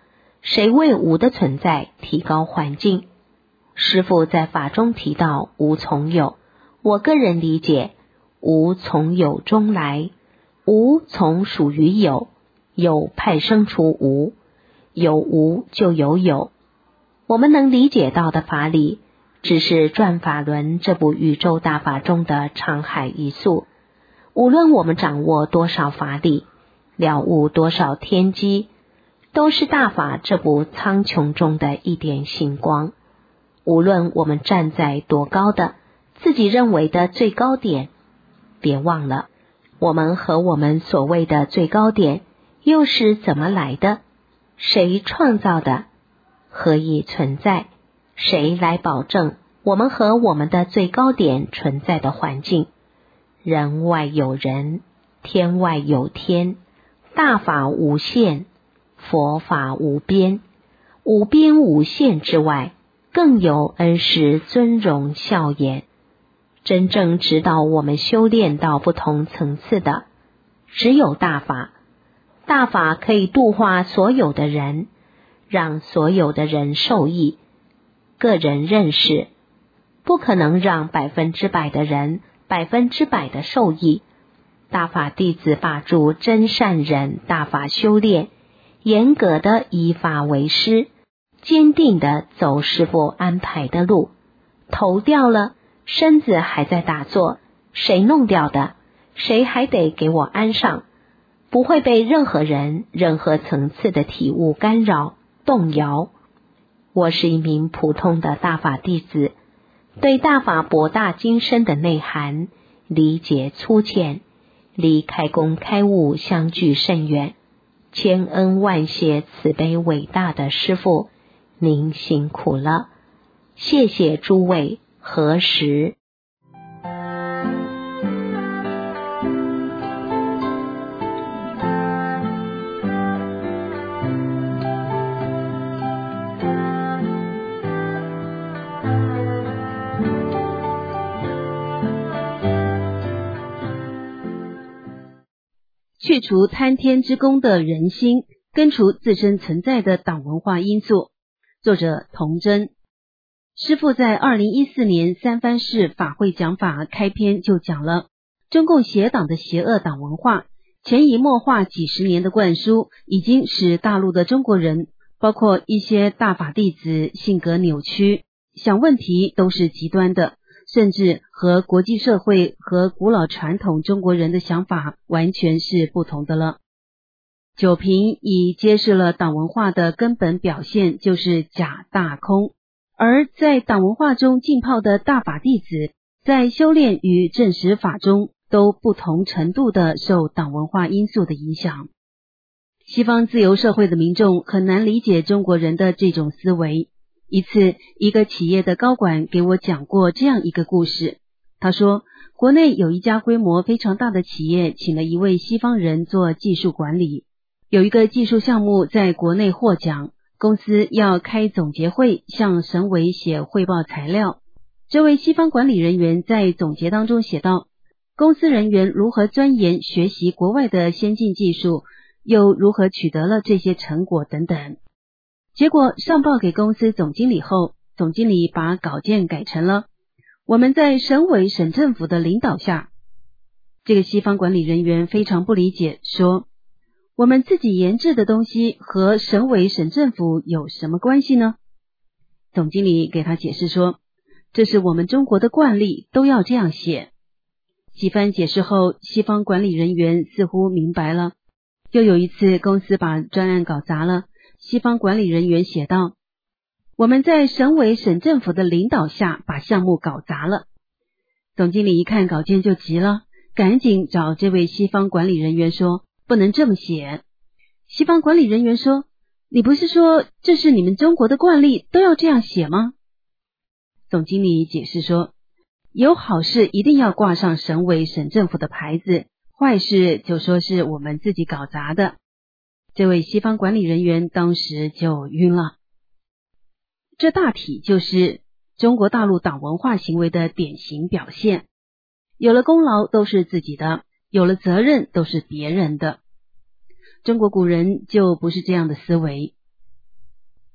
谁为无的存在提高环境？师父在法中提到无从有，我个人理解，无从有中来，无从属于有，有派生出无，有无就有有。我们能理解到的法理，只是转法轮这部宇宙大法中的沧海一粟。无论我们掌握多少法理，了悟多少天机，都是大法这部苍穹中的一点星光。无论我们站在多高的自己认为的最高点，别忘了，我们和我们所谓的最高点又是怎么来的？谁创造的？何以存在？谁来保证我们和我们的最高点存在的环境？人外有人，天外有天，大法无限，佛法无边，无边无限之外，更有恩师尊荣笑颜。真正指导我们修炼到不同层次的，只有大法。大法可以度化所有的人，让所有的人受益。个人认识不可能让100%的人100%的受益。大法弟子把住真善忍大法修炼，严格的依法为师，坚定的走师父安排的路。头掉了，身子还在打坐，谁弄掉的？谁还得给我安上，不会被任何人任何层次的体悟干扰动摇。我是一名普通的大法弟子，对大法博大精深的内涵理解粗浅，离开公开悟相距甚远。千恩万谢慈悲伟大的师父，您辛苦了，谢谢诸位合十。 去除贪天之功的人心，根除自身存在的党文化因素。作者童真。师父在2014年三藩市法会讲法开篇就讲了中共邪党的邪恶党文化，潜移默化几十年的灌输，已经使大陆的中国人，包括一些大法弟子性格扭曲，想问题都是极端的，甚至和国际社会和古老传统中国人的想法完全是不同的了。九评已揭示了党文化的根本表现就是假大空，而在党文化中浸泡的大法弟子，在修炼与证实法中都不同程度的受党文化因素的影响。西方自由社会的民众很难理解中国人的这种思维。一次，一个企业的高管给我讲过这样一个故事。他说，国内有一家规模非常大的企业请了一位西方人做技术管理，有一个技术项目在国内获奖，公司要开总结会，向省委写汇报材料。这位西方管理人员在总结当中写道，公司人员如何钻研学习国外的先进技术，又如何取得了这些成果等等。结果上报给公司总经理后，总经理把稿件改成了我们在省委省政府的领导下。这个西方管理人员非常不理解，说我们自己研制的东西和省委省政府有什么关系呢？总经理给他解释说，这是我们中国的惯例，都要这样写。几番解释后，西方管理人员似乎明白了。又有一次，公司把专案搞砸了，西方管理人员写道，我们在省委省政府的领导下把项目搞砸了。总经理一看稿件就急了，赶紧找这位西方管理人员说，不能这么写。西方管理人员说，你不是说这是你们中国的惯例，都要这样写吗？总经理解释说，有好事一定要挂上省委省政府的牌子，坏事就说是我们自己搞砸的。这位西方管理人员当时就晕了。这大体就是中国大陆党文化行为的典型表现。有了功劳都是自己的，有了责任都是别人的。中国古人就不是这样的思维。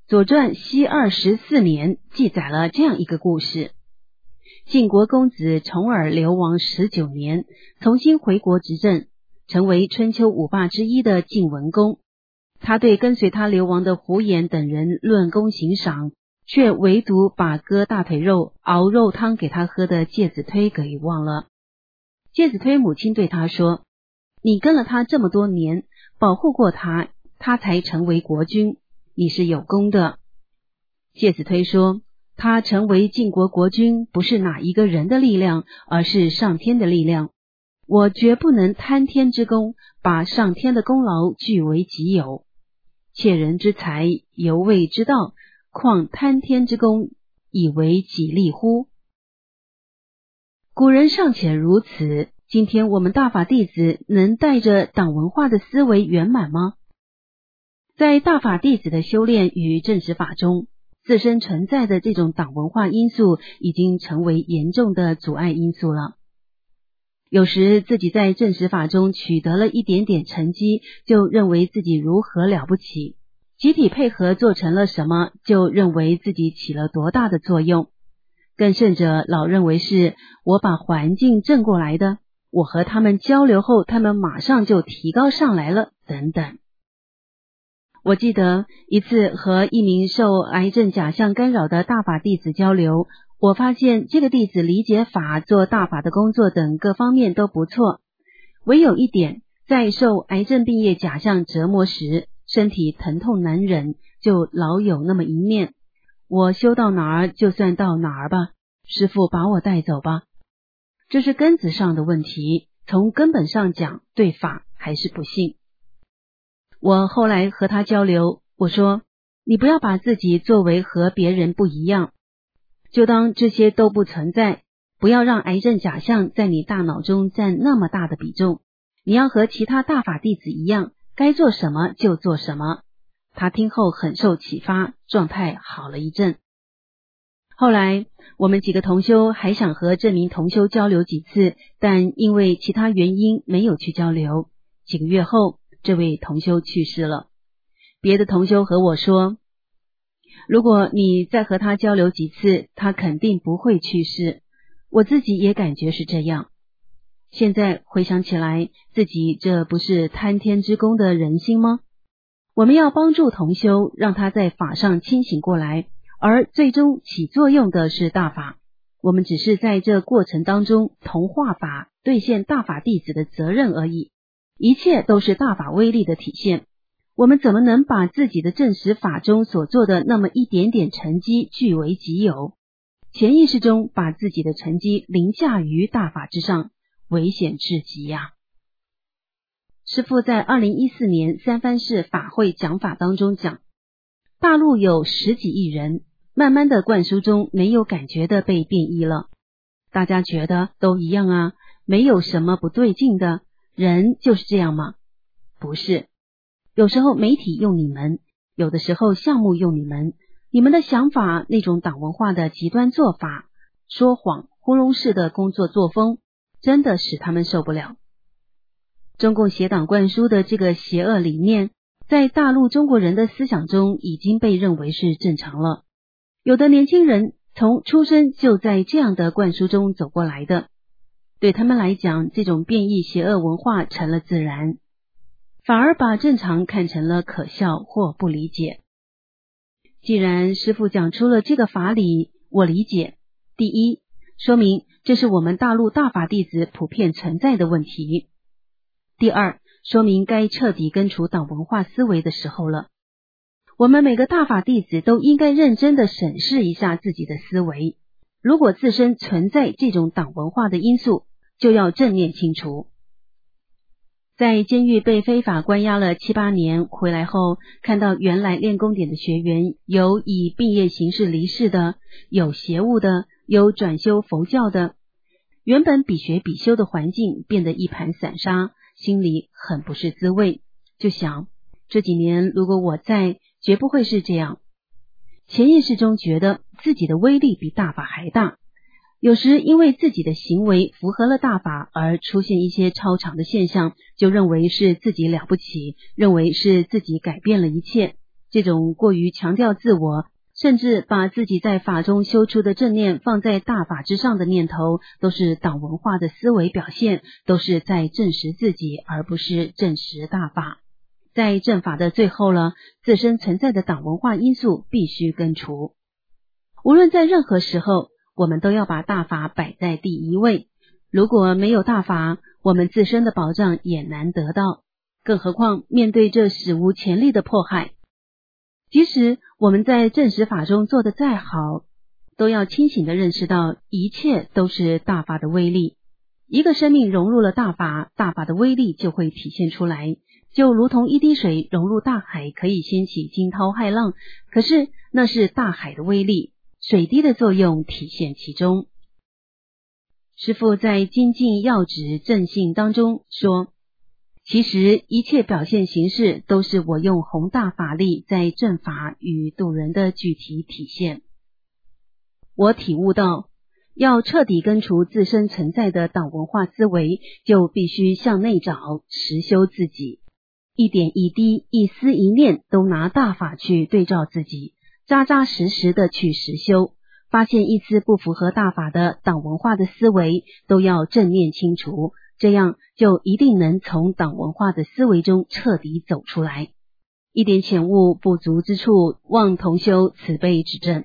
左传西24年记载了这样一个故事。晋国公子重耳流亡19年，重新回国执政，成为春秋五霸之一的晋文公。他对跟随他流亡的胡衍等人论功行赏，却唯独把割大腿肉熬肉汤给他喝的介子推给忘了。介子推母亲对他说，你跟了他这么多年，保护过他，他才成为国君，你是有功的。介子推说，他成为晋国国君不是哪一个人的力量，而是上天的力量。我绝不能贪天之功，把上天的功劳据为己有。窃人之财，犹未之道，况贪天之功，以为己利乎？古人尚且如此，今天我们大法弟子能带着党文化的思维圆满吗？在大法弟子的修炼与证实法中，自身存在的这种党文化因素已经成为严重的阻碍因素了。有时自己在证实法中取得了一点点成绩，就认为自己如何了不起，集体配合做成了什么，就认为自己起了多大的作用。更甚者，老认为是我把环境正过来的，我和他们交流后，他们马上就提高上来了，等等。我记得一次和一名受癌症假象干扰的大法弟子交流，我发现这个弟子理解法、做大法的工作等各方面都不错，唯有一点，在受癌症病业假象折磨时，身体疼痛难忍，就老有那么一面，我修到哪儿就算到哪儿吧，师父把我带走吧。这是根子上的问题，从根本上讲，对法还是不信。我后来和他交流，我说，你不要把自己作为和别人不一样，就当这些都不存在，不要让癌症假象在你大脑中占那么大的比重，你要和其他大法弟子一样，该做什么就做什么。他听后很受启发，状态好了一阵。后来我们几个同修还想和这名同修交流几次，但因为其他原因没有去交流。几个月后，这位同修去世了。别的同修和我说，如果你再和他交流几次，他肯定不会去世。我自己也感觉是这样。现在回想起来，自己这不是贪天之功的人心吗？我们要帮助同修，让他在法上清醒过来，而最终起作用的是大法。我们只是在这过程当中同化法，兑现大法弟子的责任而已。一切都是大法威力的体现，我们怎么能把自己的证实法中所做的那么一点点成绩据为己有？潜意识中把自己的成绩凌驾于大法之上，危险至极呀！师父在2014年三藩市法会讲法当中讲，大陆有10几亿人，慢慢的灌输中没有感觉的被变异了，大家觉得都一样啊，没有什么不对劲的，人就是这样吗？不是，有时候媒体用你们，有的时候项目用你们，你们的想法，那种党文化的极端做法，说谎糊弄式的工作作风，真的使他们受不了。中共邪党灌输的这个邪恶理念，在大陆中国人的思想中已经被认为是正常了。有的年轻人从出生就在这样的灌输中走过来的，对他们来讲，这种变异邪恶文化成了自然，反而把正常看成了可笑或不理解。既然师父讲出了这个法理，我理解。第一，说明这是我们大陆大法弟子普遍存在的问题。第二，说明该彻底根除党文化思维的时候了。我们每个大法弟子都应该认真的审视一下自己的思维，如果自身存在这种党文化的因素，就要正面清除。在监狱被非法关押了7、8年，回来后看到原来练功点的学员，有以病业形式离世的，有邪物的，有转修佛教的，原本比学比修的环境变得一盘散沙，心里很不是滋味，就想这几年如果我在，绝不会是这样。潜意识中觉得自己的威力比大法还大，有时因为自己的行为符合了大法而出现一些超常的现象，就认为是自己了不起，认为是自己改变了一切， 这种过于强调自我，甚至把自己在法中修出的正念放在大法之上的念头，都是党文化的思维表现，都是在证实自己，而不是证实大法。在正法的最后了，自身存在的党文化因素必须根除。无论在任何时候，我们都要把大法摆在第一位。如果没有大法，我们自身的保障也难得到，更何况面对这史无前例的迫害，即使我们在正实法中做得再好，都要清醒地认识到一切都是大法的威力。一个生命融入了大法，大法的威力就会体现出来，就如同一滴水融入大海，可以掀起惊涛骇浪，可是那是大海的威力，水滴的作用体现其中。师父在精进要旨正信当中说，其实一切表现形式都是我用宏大法力在正法与度人的具体体现。我体悟到，要彻底根除自身存在的党文化思维，就必须向内找，实修自己，一点一滴，一丝一念都拿大法去对照自己，扎扎实实的去实修，发现一丝不符合大法的党文化的思维，都要正念清除，这样就一定能从党文化的思维中彻底走出来。一点浅悟不足之处，望同修慈悲指正。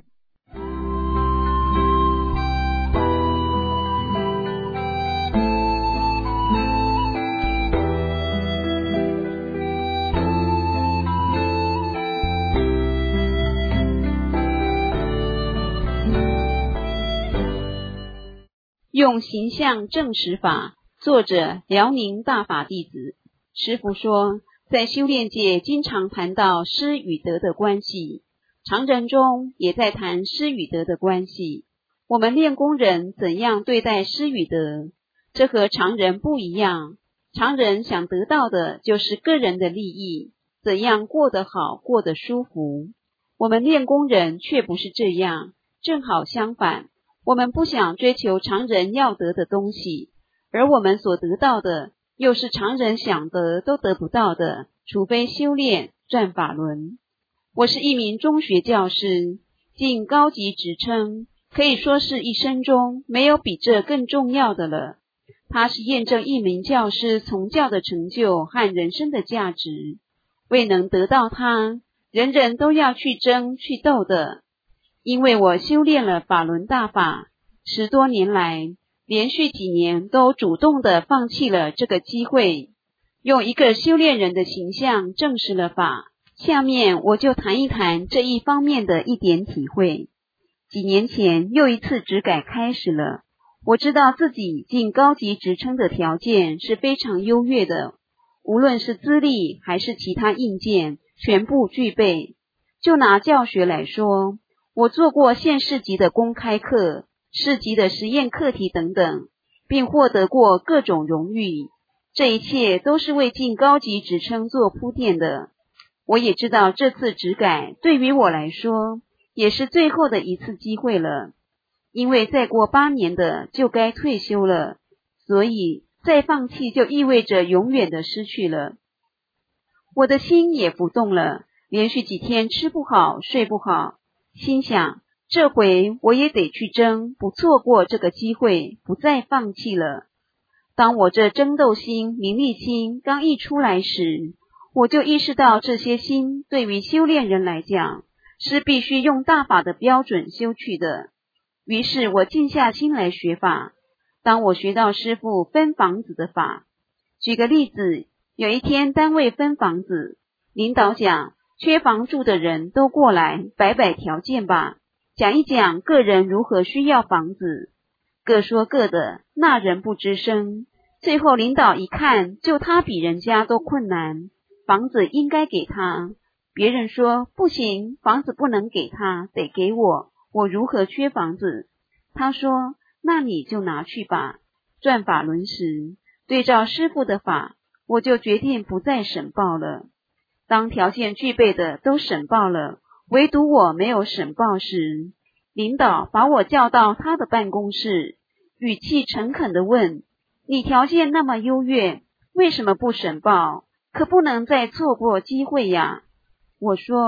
用形象证实法，作者辽宁大法弟子。师父说，在修炼界经常谈到失与得的关系，常人中也在谈失与得的关系。我们练功人怎样对待失与得，这和常人不一样。常人想得到的就是个人的利益，怎样过得好，过得舒服。我们练功人却不是这样，正好相反。我们不想追求常人要得的东西，而我们所得到的又是常人想得都得不到的，除非修炼转法轮。我是一名中学教师，进高级职称，可以说是一生中没有比这更重要的了。它是验证一名教师从教的成就和人生的价值。未能得到它，人人都要去争去斗的。因为我修炼了法轮大法10多年来，连续几年都主动地放弃了这个机会，用一个修炼人的形象证实了法。下面我就谈一谈这一方面的一点体会。几年前又一次职改开始了，我知道自己进高级职称的条件是非常优越的，无论是资历还是其他硬件全部具备。就拿教学来说，我做过县市级的公开课、市级的实验课题等等，并获得过各种荣誉，这一切都是为进高级职称做铺垫的。我也知道这次职改对于我来说也是最后的一次机会了，因为再过8年的就该退休了，所以再放弃就意味着永远的失去了。我的心也不动了，连续几天吃不好睡不好，心想这回我也得去争，不错过这个机会，不再放弃了。当我这争斗心、名利心刚一出来时，我就意识到这些心对于修炼人来讲是必须用大法的标准修去的。于是我静下心来学法。当我学到师父分房子的法，举个例子，有一天单位分房子，领导讲缺房住的人都过来摆摆条件吧，讲一讲个人如何需要房子，各说各的，那人不吱声。最后领导一看，就他比人家都困难，房子应该给他。别人说不行，房子不能给他，得给我，我如何缺房子？他说那你就拿去吧。转法轮时，对照师父的法，我就决定不再审报了。当条件具备的都审报了，唯独我没有审报时，领导把我叫到他的办公室，语气诚恳地问，你条件那么优越，为什么不审报？可不能再错过机会呀。我说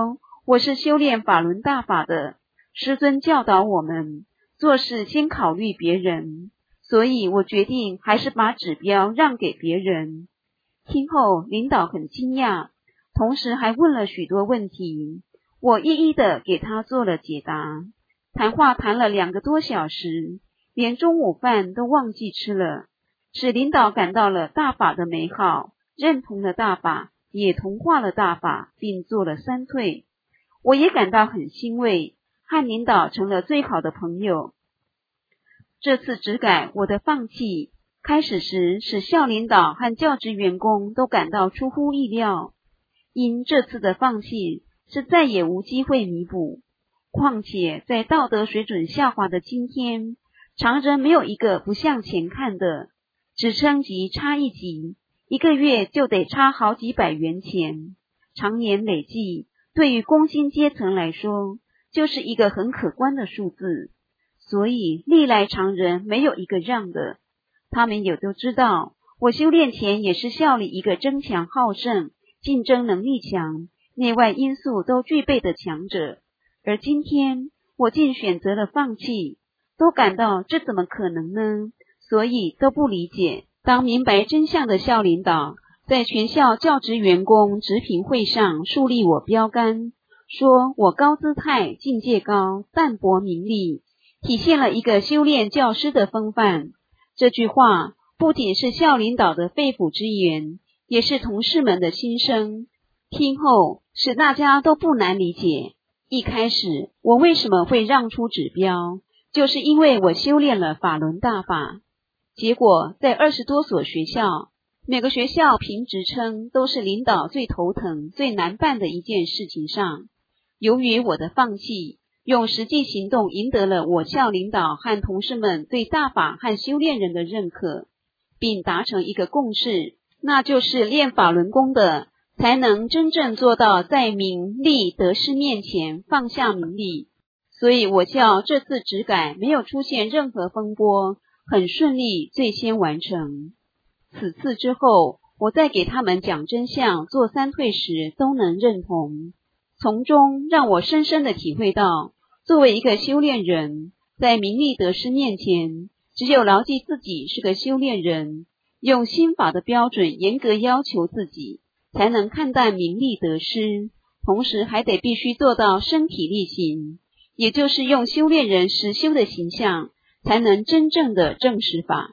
我是修炼法轮大法的，师尊教导我们做事先考虑别人，所以我决定还是把指标让给别人。听后领导很惊讶，同时还问了许多问题，我一一的给他做了解答。谈话谈了2个多小时，连中午饭都忘记吃了，使领导感到了大法的美好，认同了大法，也同化了大法，并做了3退。我也感到很欣慰，和领导成了最好的朋友。这次职改我的放弃，开始时使校领导和教职员工都感到出乎意料，因这次的放弃是再也无机会弥补。况且在道德水准下滑的今天，常人没有一个不向前看的，只升级差1级，1个月就得差好几百元钱，常年累计，对于工薪阶层来说，就是一个很可观的数字。所以历来常人没有一个让的。他们也都知道，我修炼前也是校里一个争强好胜、竞争能力强、内外因素都具备的强者，而今天我竟选择了放弃，都感到这怎么可能呢？所以都不理解。当明白真相的校领导在全校教职员工职评会上树立我标杆，说我高姿态、境界高、淡泊名利，体现了一个修炼教师的风范。这句话不仅是校领导的肺腑之言，也是同事们的心声。听后使大家都不难理解，一开始我为什么会让出指标，就是因为我修炼了法轮大法。结果在20多所学校，每个学校评职称都是领导最头疼、最难办的一件事情上，由于我的放弃，用实际行动赢得了我校领导和同事们对大法和修炼人的认可，并达成一个共识，那就是练法轮功的才能真正做到在名利得失面前放下名利。所以我校这次职改没有出现任何风波，很顺利，最先完成。此次之后，我在给他们讲真相、做3退时都能认同，从中让我深深的体会到，作为一个修炼人，在名利得失面前，只有牢记自己是个修炼人，用心法的标准严格要求自己，才能看淡名利得失，同时还得必须做到身体力行，也就是用修炼人实修的形象，才能真正的证实法。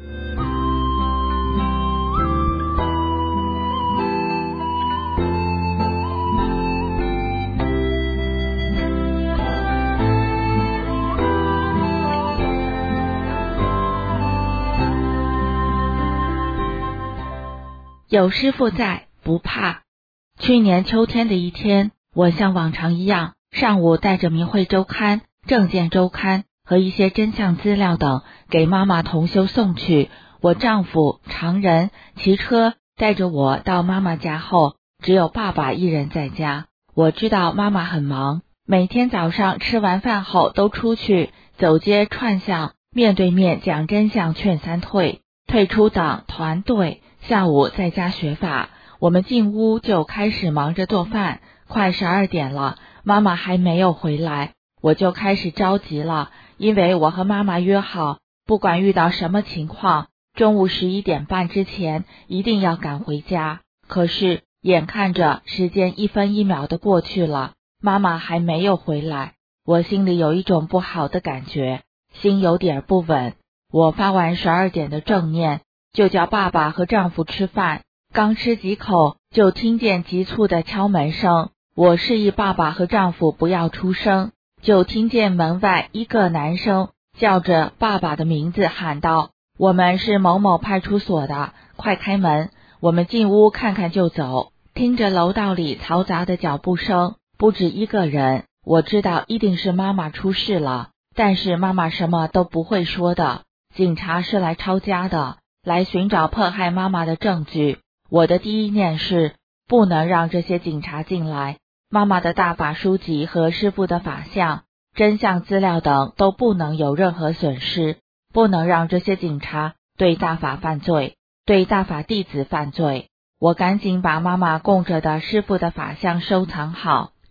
有师父在，不怕。去年秋天的一天，我像往常一样，上午带着明慧周刊、正见周刊和一些真相资料等给妈妈同修送去。我丈夫常人骑车带着我到妈妈家后，只有爸爸一人在家。我知道妈妈很忙，每天早上吃完饭后都出去走街串巷，面对面讲真相劝3退，退出党团队，下午在家学法。我们进屋就开始忙着做饭，快12点了，妈妈还没有回来，我就开始着急了，因为我和妈妈约好，不管遇到什么情况，中午11点半之前一定要赶回家。可是眼看着时间1分1秒的过去了，妈妈还没有回来，我心里有一种不好的感觉，心有点不稳。我发完12点的正念，就叫爸爸和丈夫吃饭，刚吃几口就听见急促的敲门声。我示意爸爸和丈夫不要出声，就听见门外一个男生叫着爸爸的名字喊道：“我们是某某派出所的，快开门！”我们进屋看看就走，听着楼道里嘈杂的脚步声，不止1个人，我知道一定是妈妈出事了，但是妈妈什么都不会说的。警察是来抄家的，来寻找迫害妈妈的证据。我的第一念是不能让这些警察进来，妈妈的大法书籍和师父的法相、真相资料等都不能有任何损失，不能让这些警察对大法犯罪，对大法弟子犯罪。我赶紧把妈妈供着的师父的法相收藏好，趁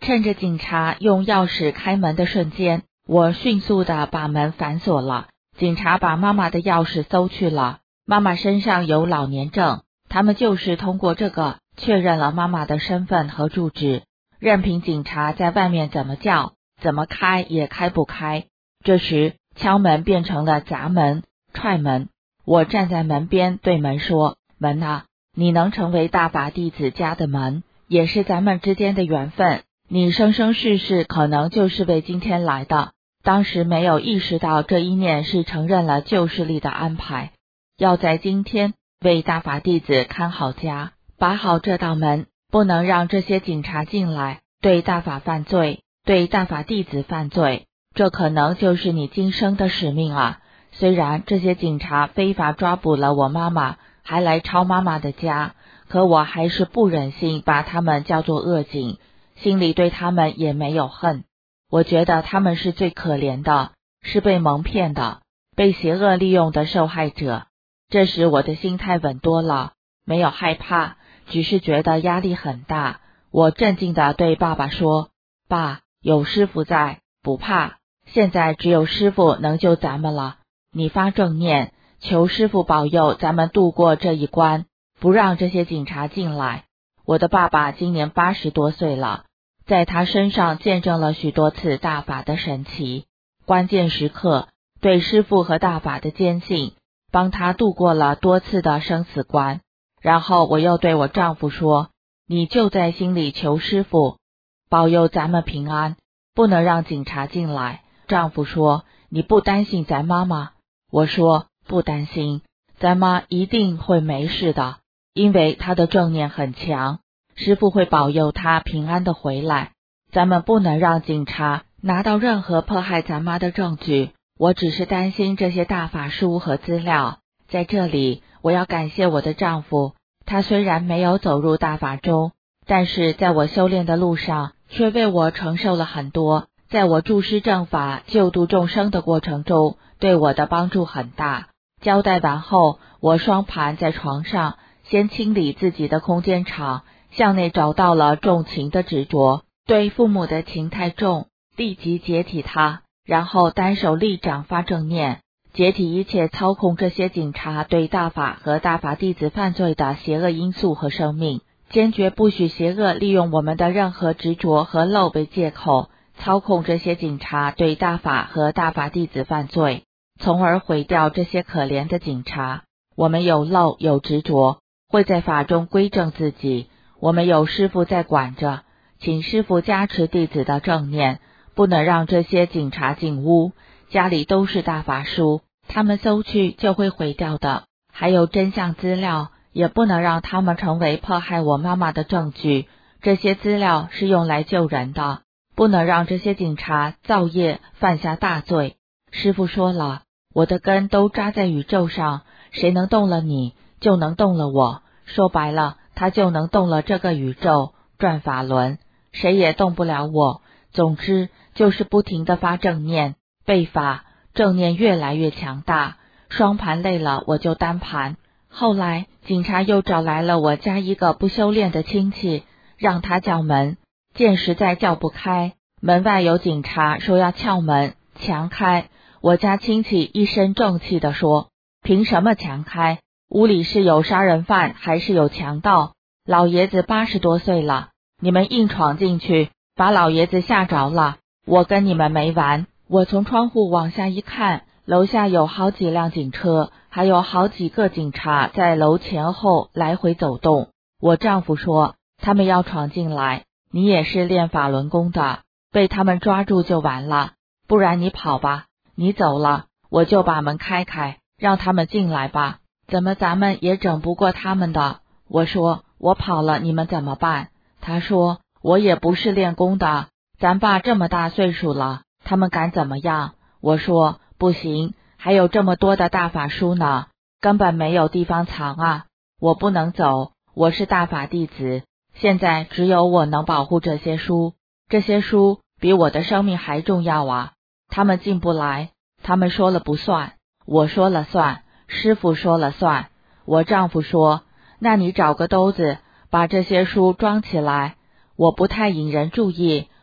趁着警察用钥匙开门的瞬间，我迅速地把门反锁了。警察把妈妈的钥匙搜去了，妈妈身上有老年证，他们就是通过这个确认了妈妈的身份和住址，任凭警察在外面怎么叫，怎么开也开不开。这时敲门变成了砸门、踹门。我站在门边对门说：门啊，你能成为大法弟子家的门，也是咱们之间的缘分，你生生世世可能就是为今天来的。当时没有意识到这一念是承认了旧势力的安排，要在今天为大法弟子看好家，把好这道门，不能让这些警察进来，对大法犯罪，对大法弟子犯罪，这可能就是你今生的使命啊。虽然这些警察非法抓捕了我妈妈，还来抄妈妈的家，可我还是不忍心把他们叫做恶警，心里对他们也没有恨。我觉得他们是最可怜的，是被蒙骗的，被邪恶利用的受害者。这时我的心态稳多了，没有害怕，只是觉得压力很大。我镇静地对爸爸说：爸，有师父在，不怕，现在只有师父能救咱们了。你发正念，求师父保佑咱们度过这一关，不让这些警察进来。我的爸爸今年80多岁了，在他身上见证了许多次大法的神奇，关键时刻对师父和大法的坚信，帮他度过了多次的生死关。然后我又对我丈夫说：你就在心里求师父保佑咱们平安，不能让警察进来。丈夫说：你不担心咱妈吗？我说：不担心，咱妈一定会没事的，因为她的正念很强，师父会保佑她平安的回来。咱们不能让警察拿到任何迫害咱妈的证据。我只是担心这些大法书和资料。在这里，我要感谢我的丈夫，他虽然没有走入大法中，但是在我修炼的路上，却为我承受了很多。在我注师正法、救度众生的过程中，对我的帮助很大。交代完后，我双盘在床上，先清理自己的空间场，向内找到了重情的执着，对父母的情太重，立即解体它，然后单手立掌发正念，解体一切操控这些警察对大法和大法弟子犯罪的邪恶因素和生命，坚决不许邪恶利用我们的任何执着和漏为借口，操控这些警察对大法和大法弟子犯罪，从而毁掉这些可怜的警察。我们有漏有执着，会在法中归正自己。我们有师父在管着，请师父加持弟子的正念，不能让这些警察进屋。家里都是大法书，他们搜去就会毁掉的，还有真相资料，也不能让他们成为迫害我妈妈的证据。这些资料是用来救人的，不能让这些警察造业犯下大罪。师父说了，我的根都扎在宇宙上，谁能动了你，就能动了我。说白了，他就能动了这个宇宙，转法轮，谁也动不了我。总之就是不停地发正念，背法，正念越来越强大。双盘累了我就单盘。后来警察又找来了我家一个不修炼的亲戚，让他叫门，见实在叫不开，门外有警察说要撬门，强开。我家亲戚一身正气地说：凭什么强开？屋里是有杀人犯还是有强盗？老爷子80多岁了，你们硬闯进去，把老爷子吓着了，我跟你们没完。我从窗户往下一看，楼下有好几辆警车，还有好几个警察在楼前后来回走动。我丈夫说，他们要闯进来，你也是练法轮功的，被他们抓住就完了，不然你跑吧，你走了，我就把门开开，让他们进来吧，怎么咱们也整不过他们的。我说，我跑了你们怎么办？他说，我也不是练功的，咱爸这么大岁数了，他们敢怎么样？我说，不行，还有这么多的大法书呢，根本没有地方藏啊，我不能走，我是大法弟子，现在只有我能保护这些书，这些书比我的生命还重要啊，他们进不来，他们说了不算，我说了算，师父说了算。我丈夫说，那你找个兜子把这些书装起来，我不太引人注意，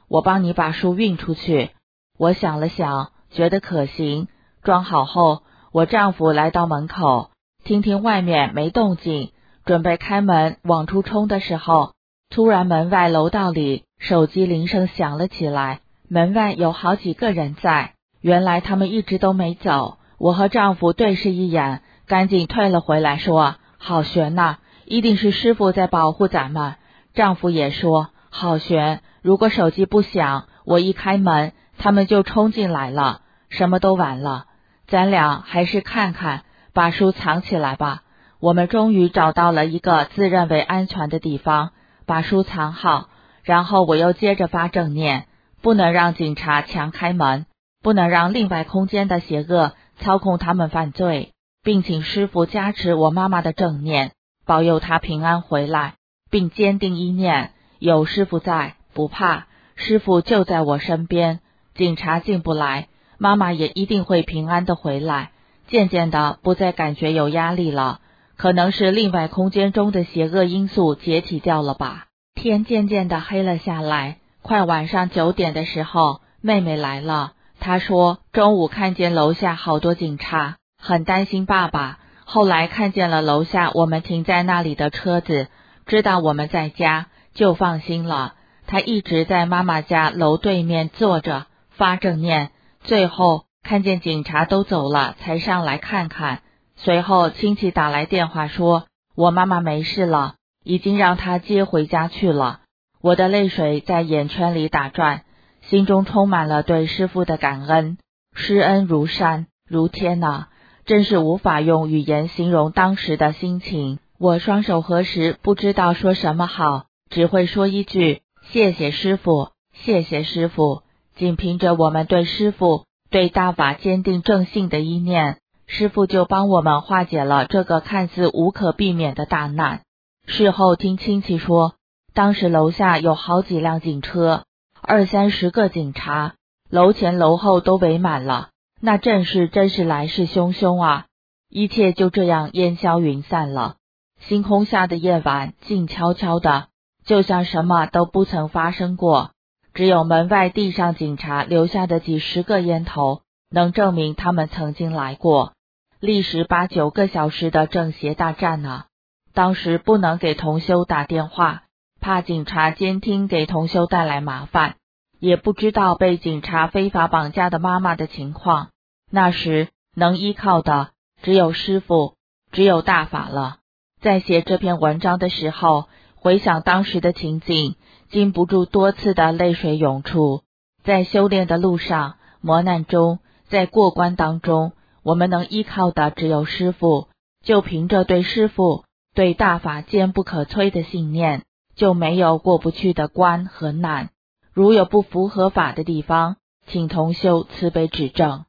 我帮你把书运出去。我想了想，觉得可行，装好后，我丈夫来到门口，听听外面没动静，准备开门往出冲的时候，突然门外楼道里手机铃声响了起来，门外有好几个人在，原来他们一直都没走。我和丈夫对视一眼，赶紧退了回来，说好悬呐，一定是师傅在保护咱们。丈夫也说好悬，如果手机不响，我一开门他们就冲进来了，什么都完了。咱俩还是看看，把书藏起来吧。我们终于找到了一个自认为安全的地方，把书藏好，然后我又接着发正念，不能让警察强开门，不能让另外空间的邪恶操控他们犯罪，并请师父加持我妈妈的正念，保佑她平安回来，并坚定意念，有师父在，不怕，师父就在我身边，警察进不来，妈妈也一定会平安的回来。渐渐的不再感觉有压力了，可能是另外空间中的邪恶因素解体掉了吧。天渐渐的黑了下来，快晚上9点的时候，妹妹来了，她说中午看见楼下好多警察，很担心爸爸，后来看见了楼下我们停在那里的车子，知道我们在家，就放心了。她一直在妈妈家楼对面坐着发正念，最后看见警察都走了才上来看看。随后亲戚打来电话说我妈妈没事了，已经让她接回家去了。我的泪水在眼圈里打转，心中充满了对师父的感恩，施恩如山如天啊，真是无法用语言形容当时的心情。我双手合十，不知道说什么好，只会说一句谢谢师父，谢谢师父。仅凭着我们对师父对大法坚定正信的意念，师父就帮我们化解了这个看似无可避免的大难。事后听亲戚说，当时楼下有好几辆警车，20-30个警察，楼前楼后都围满了，那阵势真是来势汹汹啊！一切就这样烟消云散了。星空下的夜晚静悄悄的，就像什么都不曾发生过，只有门外地上警察留下的几十个烟头能证明他们曾经来过。历时8-9个小时的正邪大战啊！当时不能给同修打电话，怕警察监听给同修带来麻烦，也不知道被警察非法绑架的妈妈的情况。那时能依靠的只有师父，只有大法了。在写这篇文章的时候，回想当时的情景，禁不住多次的泪水涌出。在修炼的路上，磨难中，在过关当中，我们能依靠的只有师父，就凭着对师父对大法坚不可摧的信念，就没有过不去的关和难。如有不符合法的地方，请同修慈悲指正。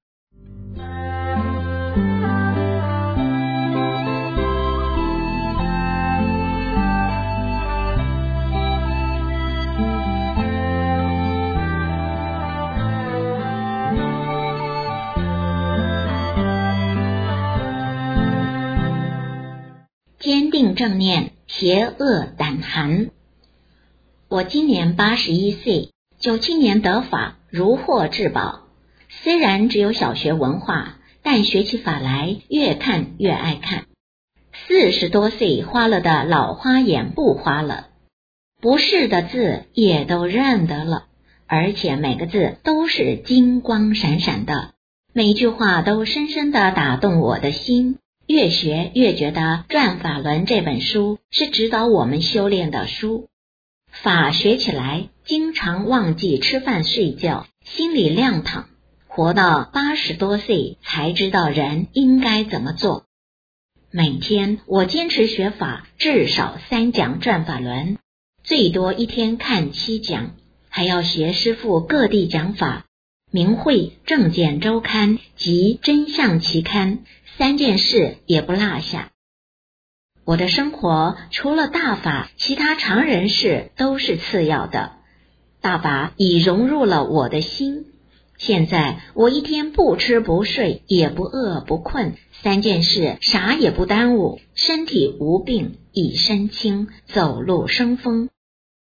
坚定正念，邪恶胆寒。我今年81岁，97年得法，如获至宝。虽然只有小学文化，但学起法来越看越爱看。40多岁花了的老花眼不花了，不是的字也都认得了，而且每个字都是金光闪闪的，每句话都深深地打动我的心。越学越觉得《转法轮》这本书是指导我们修炼的书。法学起来，经常忘记吃饭睡觉，心里亮堂，活到80多岁才知道人应该怎么做。每天我坚持学法，至少3讲《转法轮》，最多一天看7讲，还要学师父各地讲法，明慧、正见周刊及真相期刊，3件事也不落下。我的生活除了大法，其他常人事都是次要的。大法已融入了我的心，现在我一天不吃不睡，也不饿不困，3件事啥也不耽误，身体无病，一身轻，走路生风。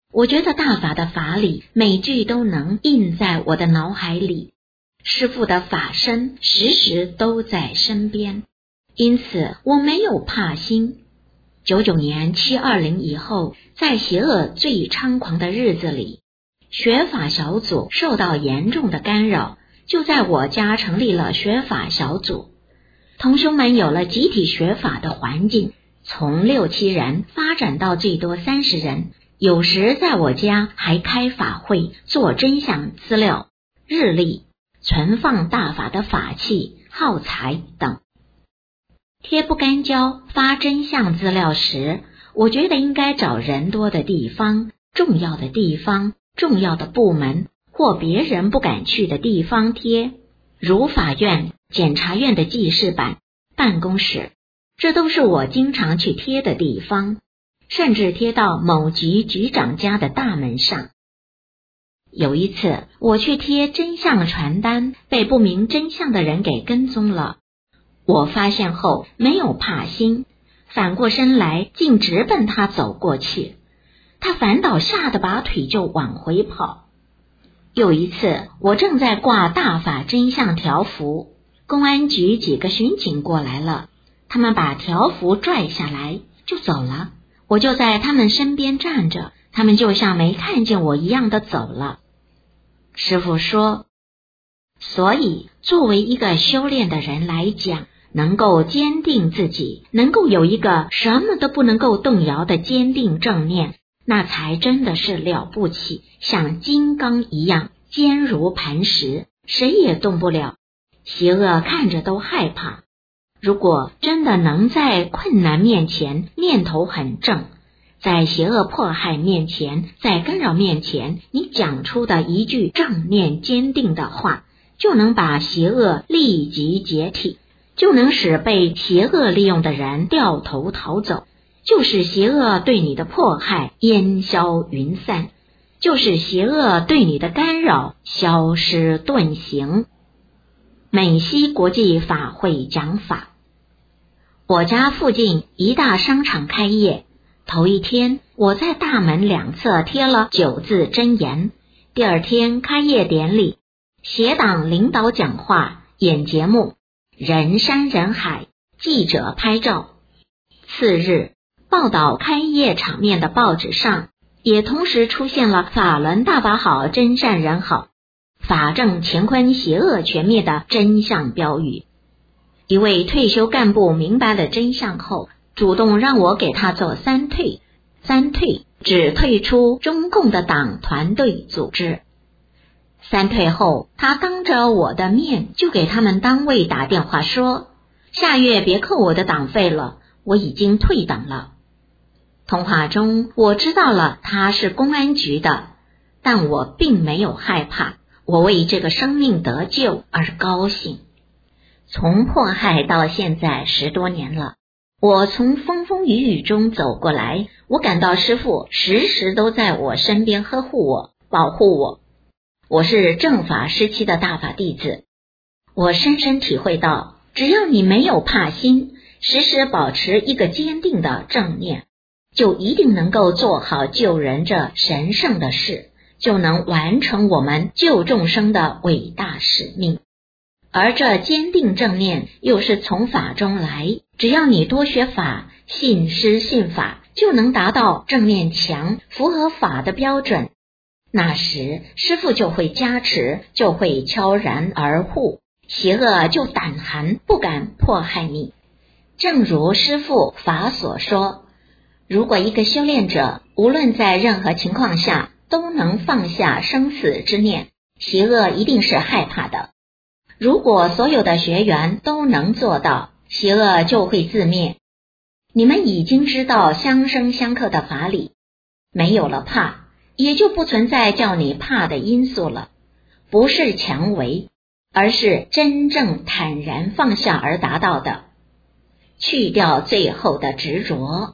我觉得大法的法理每句都能印在我的脑海里，师父的法身时时都在身边，因此我没有怕心。99年720以后，在邪恶最猖狂的日子里，学法小组受到严重的干扰，就在我家成立了学法小组。同修们有了集体学法的环境，从6、7人发展到最多30人，有时在我家还开法会，做真相资料、日历，存放大法的法器、耗材等。贴不干胶、发真相资料时，我觉得应该找人多的地方、重要的地方、重要的部门或别人不敢去的地方贴，如法院、检察院的记事板、办公室，这都是我经常去贴的地方，甚至贴到某局局长家的大门上。有一次，我去贴真相传单，被不明真相的人给跟踪了。我发现后没有怕心，反过身来竟直奔他走过去，他反倒吓得把腿就往回跑。有一次，我正在挂大法真相条幅，公安局几个巡警过来了，他们把条幅拽下来就走了，我就在他们身边站着，他们就像没看见我一样的走了。师父说，所以作为一个修炼的人来讲，能够坚定自己，能够有一个什么都不能够动摇的坚定正念，那才真的是了不起，像金刚一样坚如磐石，谁也动不了，邪恶看着都害怕。如果真的能在困难面前念头很正，在邪恶迫害面前，在干扰面前，你讲出的一句正念坚定的话，就能把邪恶立即解体，就能使被邪恶利用的人掉头逃走，就使邪恶对你的迫害烟消云散，就使邪恶对你的干扰消失遁形。美西国际法会讲法，我家附近一大商场开业，头一天我在大门两侧贴了9字真言，第二天开业典礼，协党领导讲话，演节目，人山人海，记者拍照。次日，报道开业场面的报纸上也同时出现了法轮大法好，真善人好，法正乾坤，邪恶全灭的真相标语。一位退休干部明白了真相后，主动让我给他做3退。3退只退出中共的党团队组织。3退后，他当着我的面就给他们单位打电话说，下月别扣我的党费了，我已经退党了。通话中我知道了他是公安局的，但我并没有害怕，我为这个生命得救而高兴。从迫害到现在10多年了，我从风风雨雨中走过来，我感到师父时时都在我身边呵护我，保护我。我是正法时期的大法弟子，我深深体会到，只要你没有怕心，时时保持一个坚定的正念，就一定能够做好救人这神圣的事，就能完成我们救众生的伟大使命。而这坚定正念又是从法中来，只要你多学法，信师信法，就能达到正念强，符合法的标准。那时师父就会加持，就会悄然而护，邪恶就胆寒，不敢迫害你。正如师父法所说，如果一个修炼者无论在任何情况下都能放下生死之念，邪恶一定是害怕的。如果所有的学员都能做到，邪恶就会自灭。你们已经知道相生相克的法理，没有了怕，也就不存在叫你怕的因素了。不是强为，而是真正坦然放下而达到的，去掉最后的执着。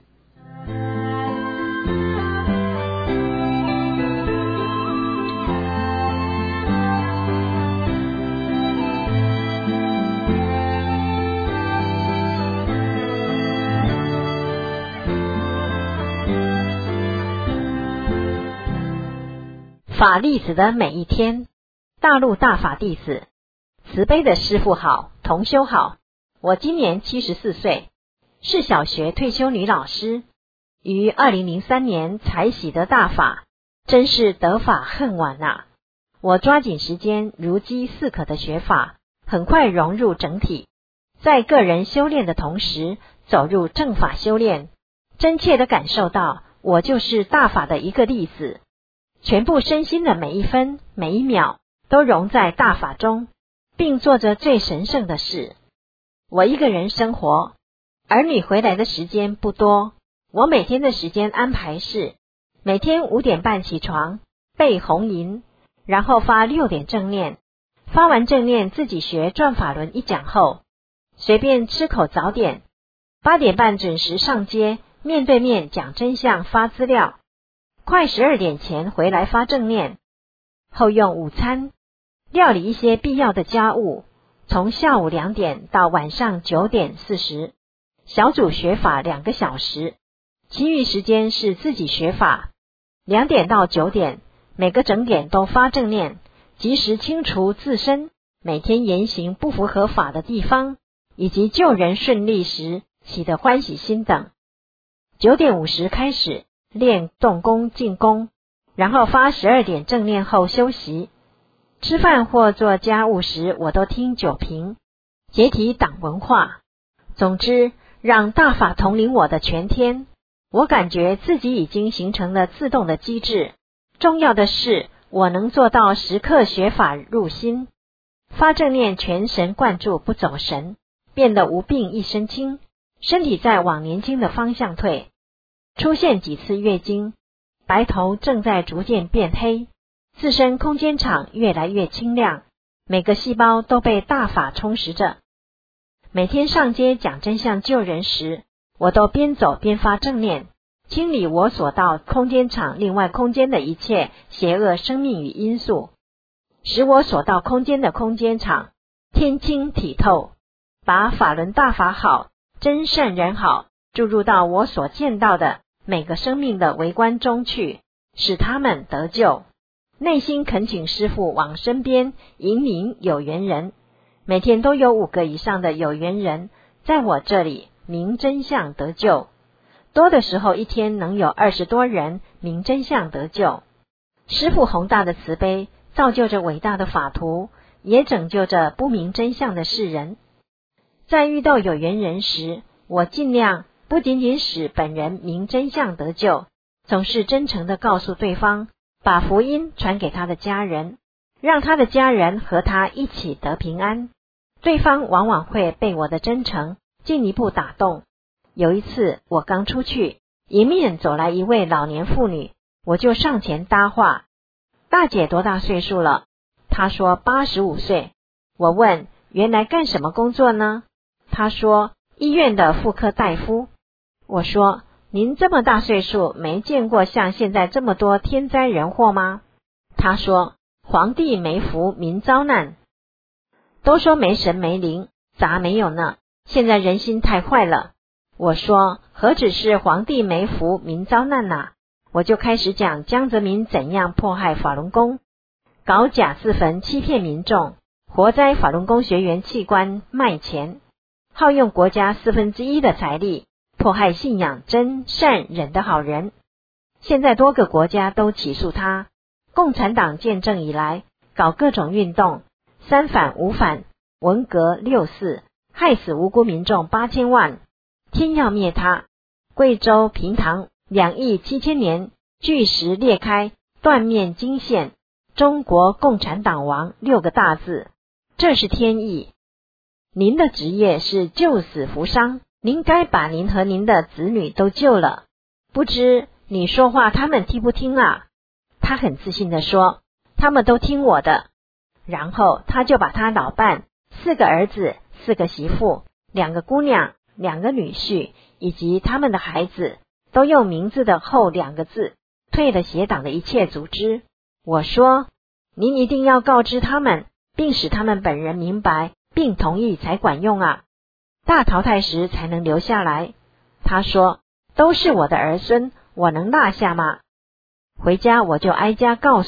法弟子的每一天，大陆大法弟子，慈悲的师父好，同修好。我今年74岁，是小学退休女老师，于2003年才喜得大法，真是得法恨晚啊！我抓紧时间如饥似渴的学法，很快融入整体，在个人修炼的同时，走入正法修炼，真切地感受到我就是大法的一个例子，全部身心的每一分每一秒都融在大法中，并做着最神圣的事。我一个人生活，儿女回来的时间不多，我每天的时间安排是每天5点半起床，背红吟，然后发6点正念，发完正念自己学转法轮一讲后，随便吃口早点，8点半准时上街，面对面讲真相发资料，快12点前回来发正念，后用午餐，料理一些必要的家务，从下午2点到晚上9点40，小组学法2个小时，其余时间是自己学法。2点到9点，每个整点都发正念，及时清除自身每天言行不符合法的地方，以及救人顺利时起的欢喜心等。9点50开始练动功静功，然后发12点正念后休息。吃饭或做家务时，我都听九评，解体党文化。总之，让大法统领我的全天，我感觉自己已经形成了自动的机制。重要的是，我能做到时刻学法入心，发正念全神贯注不走神，变得无病一身轻，身体在往年轻的方向退。出现几次月经，白头正在逐渐变黑，自身空间场越来越清亮，每个细胞都被大法充实着。每天上街讲真相救人时，我都边走边发正念，清理我所到空间场另外空间的一切邪恶生命与因素，使我所到空间的空间场天清体透，把法轮大法好、真善人好注入到我所见到的每个生命的微观中去，使他们得救。内心恳请师父往身边引领有缘人，每天都有5个以上的有缘人在我这里明真相得救，多的时候一天能有20多人明真相得救。师父宏大的慈悲造就着伟大的法图，也拯救着不明真相的世人。在遇到有缘人时，我尽量不仅仅使本人明真相得救，总是真诚地告诉对方，把福音传给他的家人，让他的家人和他一起得平安。对方往往会被我的真诚进一步打动。有一次我刚出去，迎面走来一位老年妇女，我就上前搭话，大姐多大岁数了？她说85岁。我问原来干什么工作呢？她说医院的妇科大夫。我说您这么大岁数，没见过像现在这么多天灾人祸吗？她说皇帝没福民遭难。都说没神没灵，咋没有呢？现在人心太坏了。我说何止是皇帝没福民遭难啊，我就开始讲江泽民怎样迫害法轮功，搞假自焚欺骗民众，活摘法轮功学员器官卖钱，耗用国家1/4的财力，迫害信仰真善忍的好人。现在多个国家都起诉他，共产党建政以来搞各种运动，3反5反，文革6四，害死无辜民众8000万，天要灭他。贵州平塘2亿7千年巨石裂开，断面惊现，中国共产党亡6个大字，这是天意。您的职业是救死扶伤，您该把您和您的子女都救了，不知你说话他们听不听啊？他很自信地说，他们都听我的。然后他就把他老伴4个儿子4个媳妇2个姑娘2个女婿以及他们的孩子都用名字的后2个字退了邪党的一切组织。我说您一定要告知他们，并使他们本人明白并同意才管用啊，大淘汰时才能留下来。他说都是我的儿孙，我能落下吗？回家我就挨家告诉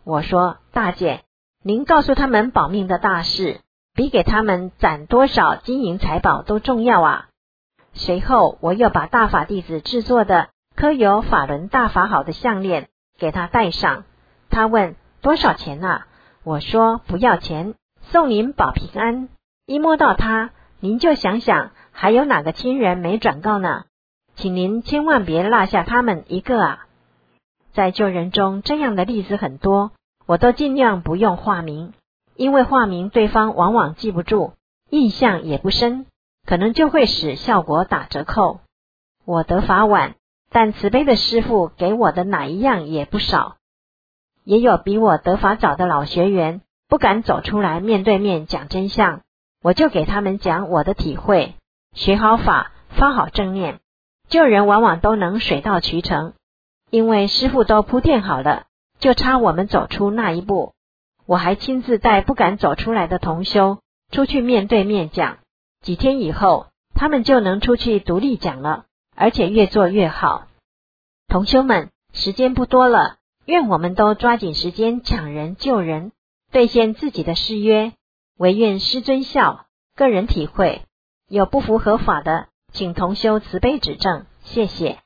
我说：大姐，您告诉他们保命的大事，比给他们攒多少金银财宝都重要啊。随后我又把大法弟子制作的刻有法轮大法好的项链给他戴上。他问：多少钱啊？我说：不要钱，送您保平安。一摸到它，您就想想还有哪个亲人没转告呢？请您千万别落下他们一个啊。在救人中这样的例子很多，我都尽量不用化名，因为化名对方往往记不住，印象也不深，可能就会使效果打折扣。我得法晚，但慈悲的师父给我的哪一样也不少。也有比我得法早的老学员不敢走出来面对面讲真相，我就给他们讲我的体会，学好法，发好正念，救人往往都能水到渠成，因为师父都铺垫好了，就差我们走出那一步。我还亲自带不敢走出来的同修出去面对面讲，几天以后他们就能出去独立讲了，而且越做越好。同修们，时间不多了，愿我们都抓紧时间抢人救人，兑现自己的誓约，唯愿师尊孝。个人体会，有不符合法的，请同修慈悲指正，谢谢。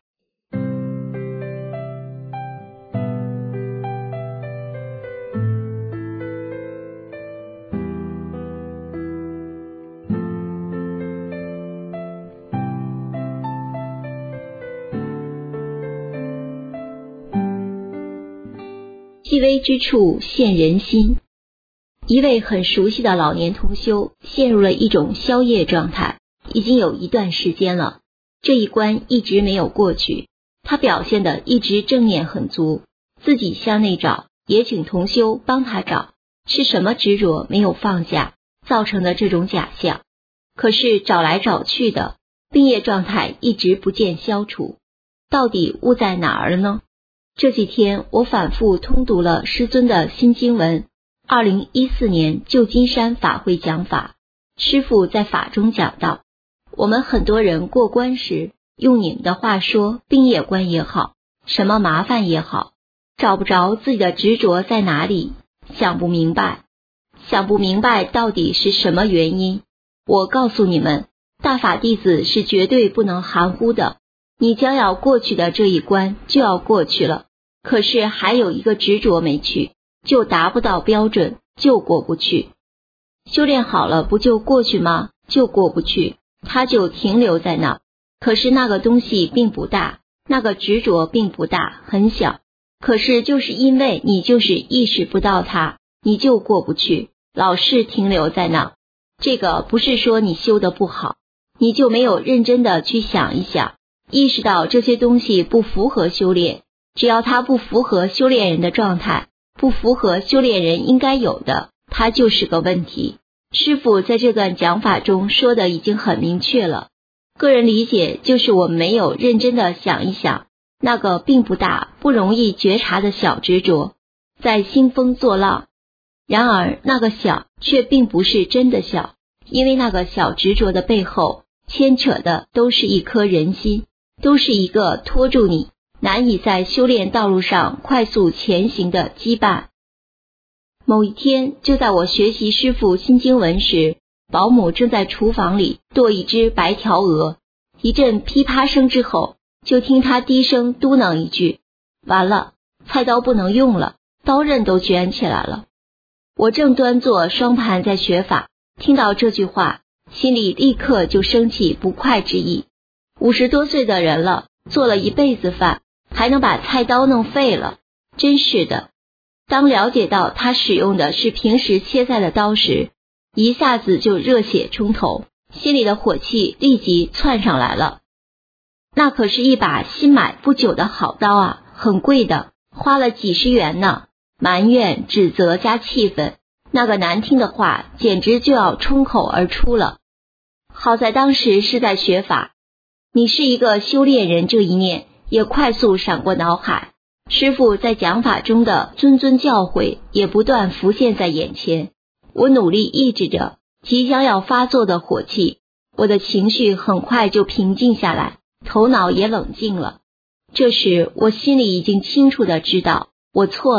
细微之处现人心。一位很熟悉的老年同修陷入了一种消业状态，已经有一段时间了，这一关一直没有过去。他表现得一直正念很足，自己向内找，也请同修帮他找，是什么执着没有放下，造成的这种假象。可是找来找去的，病业状态一直不见消除，到底误在哪儿了呢？这几天我反复通读了师尊的新经文，2014年旧金山法会讲法，师父在法中讲到，我们很多人过关时，用你们的话说，病业关也好，什么麻烦也好，找不着自己的执着在哪里，想不明白到底是什么原因。我告诉你们，大法弟子是绝对不能含糊的，你将要过去的这一关就要过去了，可是还有一个执着没去，就达不到标准，就过不去。修炼好了不就过去吗？就过不去，它就停留在那。可是那个东西并不大，那个执着并不大，很小，可是就是因为你就是意识不到它，你就过不去，老是停留在那。这个不是说你修得不好，你就没有认真的去想一想，意识到这些东西不符合修炼，只要它不符合修炼人的状态，不符合修炼人应该有的，它就是个问题。师父在这段讲法中说的已经很明确了，个人理解就是我们没有认真的想一想，那个并不大不容易觉察的小执着在兴风作浪，然而那个小却并不是真的小，因为那个小执着的背后牵扯的都是一颗人心，都是一个拖住你难以在修炼道路上快速前行的羁绊。某一天，就在我学习师父新经文时，保姆正在厨房里剁一只白条鹅，一阵噼啪声之后，就听他低声嘟囔一句，完了，菜刀不能用了，刀刃都卷起来了。我正端坐双盘在学法，听到这句话，心里立刻就升起不快之意。50多岁的人了，做了一辈子饭，还能把菜刀弄废了，真是的。当了解到他使用的是平时切菜的刀时，一下子就热血冲头，心里的火气立即窜上来了。那可是一把新买不久的好刀啊，很贵的，花了几十元呢。埋怨、指责加气愤，那个难听的话简直就要冲口而出了。好在当时是在学法，你是一个修炼人，这一念也快速闪过脑海，师父在讲法中的谆谆教诲也不断浮现在眼前。我努力抑制着即将要发作的火气，我的情绪很快就平静下来，头脑也冷静了。这时我心里已经清楚地知道我错了，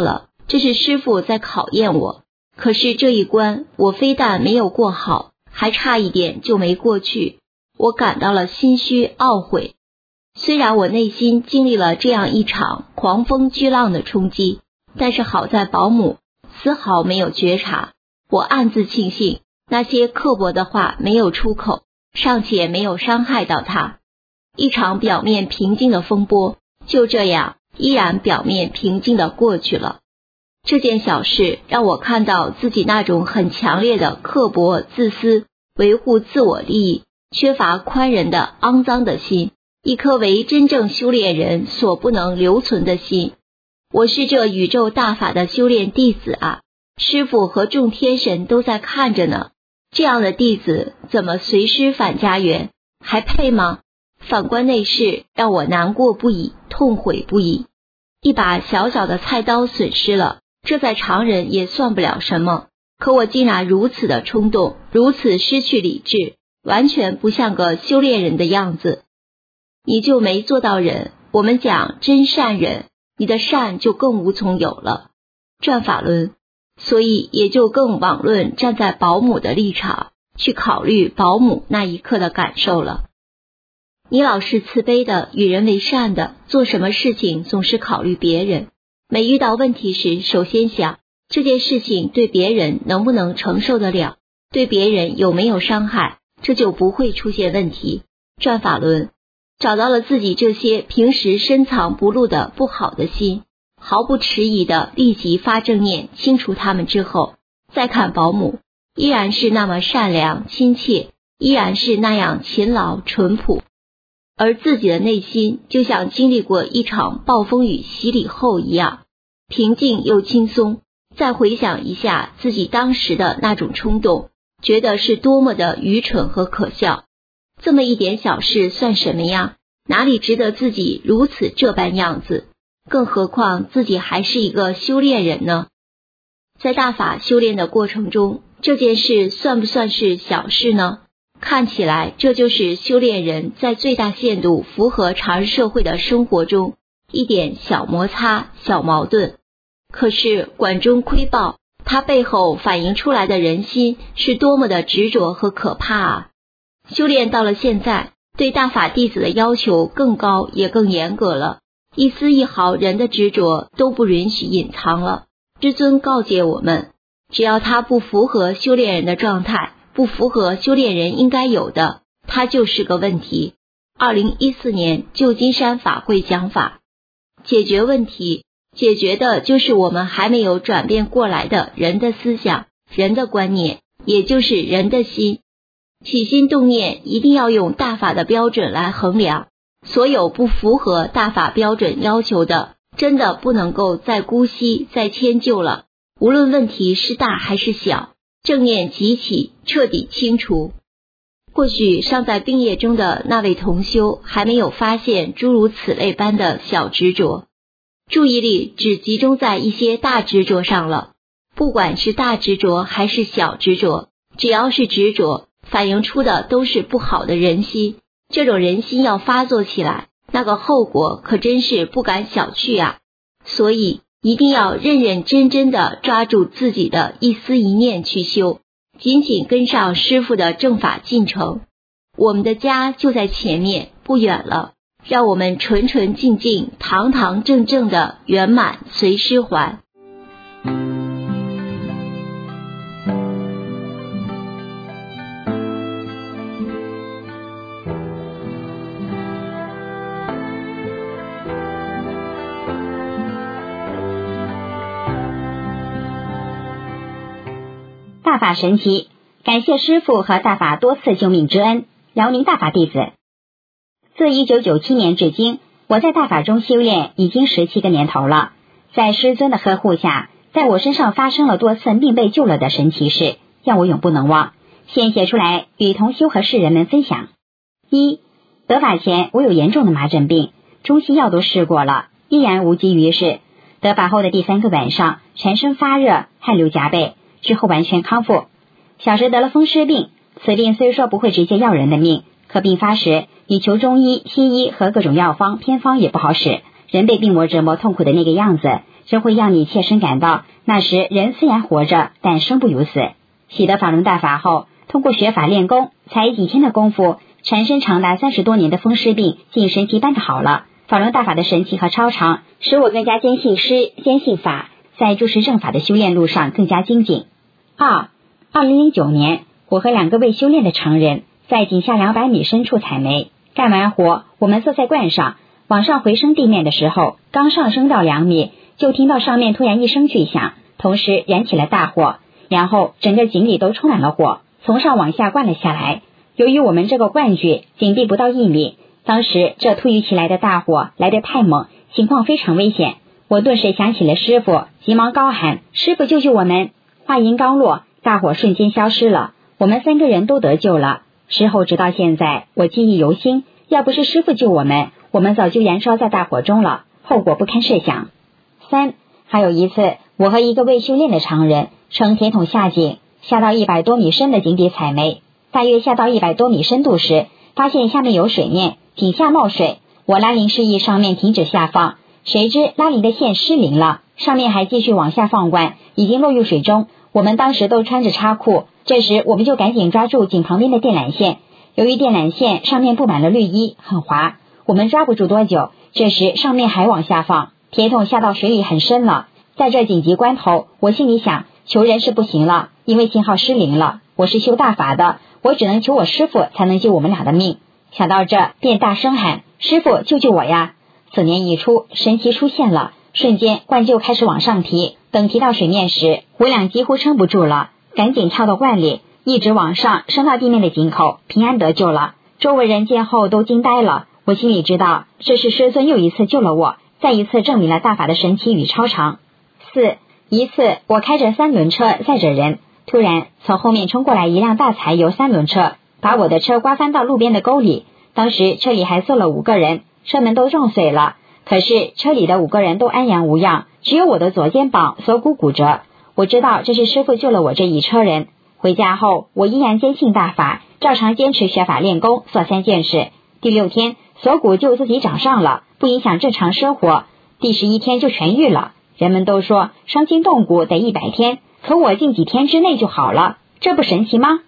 这是师父在考验我。可是这一关我非但没有过好，还差一点就没过去，我感到了心虚懊悔。虽然我内心经历了这样一场狂风巨浪的冲击，但是好在保姆丝毫没有觉察。我暗自庆幸那些刻薄的话没有出口，尚且没有伤害到他。一场表面平静的风波就这样依然表面平静地过去了。这件小事让我看到自己那种很强烈的刻薄、自私、维护自我利益、缺乏宽仁的肮脏的心，一颗为真正修炼人所不能留存的心。我是这宇宙大法的修炼弟子啊，师父和众天神都在看着呢，这样的弟子怎么随师返家园，还配吗？反观内事，让我难过不已，痛悔不已。一把小小的菜刀损失了，这在常人也算不了什么，可我竟然如此的冲动，如此失去理智，完全不像个修炼人的样子。你就没做到忍，我们讲真善忍，你的善就更无从有了。转法轮，所以也就更妄论站在保姆的立场去考虑保姆那一刻的感受了。你老是慈悲的，与人为善的，做什么事情总是考虑别人，每遇到问题时首先想这件事情对别人能不能承受得了，对别人有没有伤害，这就不会出现问题。转法轮，找到了自己这些平时深藏不露的不好的心，毫不迟疑的立即发正念清除它们之后，再看保姆，依然是那么善良亲切，依然是那样勤劳淳朴，而自己的内心就像经历过一场暴风雨洗礼后一样，平静又轻松。再回想一下自己当时的那种冲动，觉得是多么的愚蠢和可笑。这么一点小事算什么呀？哪里值得自己如此这般样子？更何况自己还是一个修炼人呢。在大法修炼的过程中，这件事算不算是小事呢？看起来这就是修炼人在最大限度符合常人社会的生活中一点小摩擦、小矛盾。可是管中窥豹，它背后反映出来的人心是多么的执着和可怕啊！修炼到了现在，对大法弟子的要求更高也更严格了，一丝一毫人的执着都不允许隐藏了。师尊告诫我们，只要他不符合修炼人的状态，不符合修炼人应该有的，它就是个问题。2014年旧金山法会讲法，解决问题，解决的就是我们还没有转变过来的人的思想、人的观念，也就是人的心。起心动念一定要用大法的标准来衡量，所有不符合大法标准要求的，真的不能够再姑息、再迁就了。无论问题是大还是小，正念急起，彻底清除。或许尚在病业中的那位同修还没有发现诸如此类般的小执着，注意力只集中在一些大执着上了。不管是大执着还是小执着，只要是执着，反映出的都是不好的人心。这种人心要发作起来，那个后果可真是不敢小觑啊！所以一定要认认真真的抓住自己的一丝一念去修，紧紧跟上师父的正法进程。我们的家就在前面，不远了，让我们纯纯净净、堂堂正正的圆满随师还。 大法神奇，感谢师父和大法多次救命之恩，辽宁大法弟子。自1997年至今，我在大法中修炼已经17个年头了。在师尊的呵护下，在我身上发生了多次命被救了的神奇事，让我永不能忘，现写出来与同修和世人们分享。1. 得法前我有严重的麻疹病，中西药都试过了，依然无济于事。得法后的第3个晚上，全身发热，汗流浃背，之后完全康复。小时得了风湿病，此病虽说不会直接要人的命，可并发时你求中医、西医和各种药方偏方也不好使，人被病魔折磨痛苦的那个样子， 这会让你切身感到，那时人虽然活着，但生不如死。习得法轮大法后，通过学法练功，才几天的功夫，缠身长达30多年的风湿病竟神奇般的好了。法轮大法的神奇和超常，使我更加坚信师，坚信法，在注释正法的修炼路上更加精进。2009年，我和2个未修炼的常人在井下200米深处采煤，干完活，我们坐在罐上，往上回升地面的时候，刚上升到2米，就听到上面突然一声巨响，同时燃起了大火，然后整个井里都充满了火，从上往下灌了下来。由于我们这个罐距井壁不到1米，当时这突如其来的大火来得太猛，情况非常危险。我顿时想起了师父，急忙高喊：师父救救我们！话音刚落，大火瞬间消失了，我们3个人都得救了。事后直到现在，我记忆犹新，要不是师父救我们早就燃烧在大火中了，后果不堪设想。3. 还有一次，我和一个未修炼的常人乘铁桶下井，下到100多米深的井底采煤，大约下到100多米深度时，发现下面有水面，井下冒水，我拉铃示意上面停止下放，谁知拉铃的线失灵了，上面还继续往下放罐，已经落入水中。我们当时都穿着插裤，这时我们就赶紧抓住井旁边的电缆线，由于电缆线上面布满了绿衣，很滑，我们抓不住多久，这时上面还往下放，铁桶下到水里很深了。在这紧急关头，我心里想，求人是不行了，因为信号失灵了，我是修大法的，我只能求我师父才能救我们俩的命。想到这，便大声喊：师父救救我呀！此念一出，神奇出现了，瞬间罐就开始往上提，等提到水面时，我俩几乎撑不住了，赶紧跳到罐里，一直往上升到地面的井口，平安得救了。周围人见后都惊呆了，我心里知道，这是师尊又一次救了我，再一次证明了大法的神奇与超常。4. 一次，我开着3轮车载着人，突然从后面冲过来一辆大柴油3轮车，把我的车刮翻到路边的沟里。当时车里还坐了5个人，车门都撞碎了，可是车里的5个人都安然无恙，只有我的左肩膀锁骨骨折。我知道这是师父救了我这一车人。回家后，我依然坚信大法，照常坚持学法练功，做3件事。第6天，锁骨就自己长上了，不影响正常生活。第11天就痊愈了。人们都说伤筋动骨得100天，可我近几天之内就好了，这不神奇吗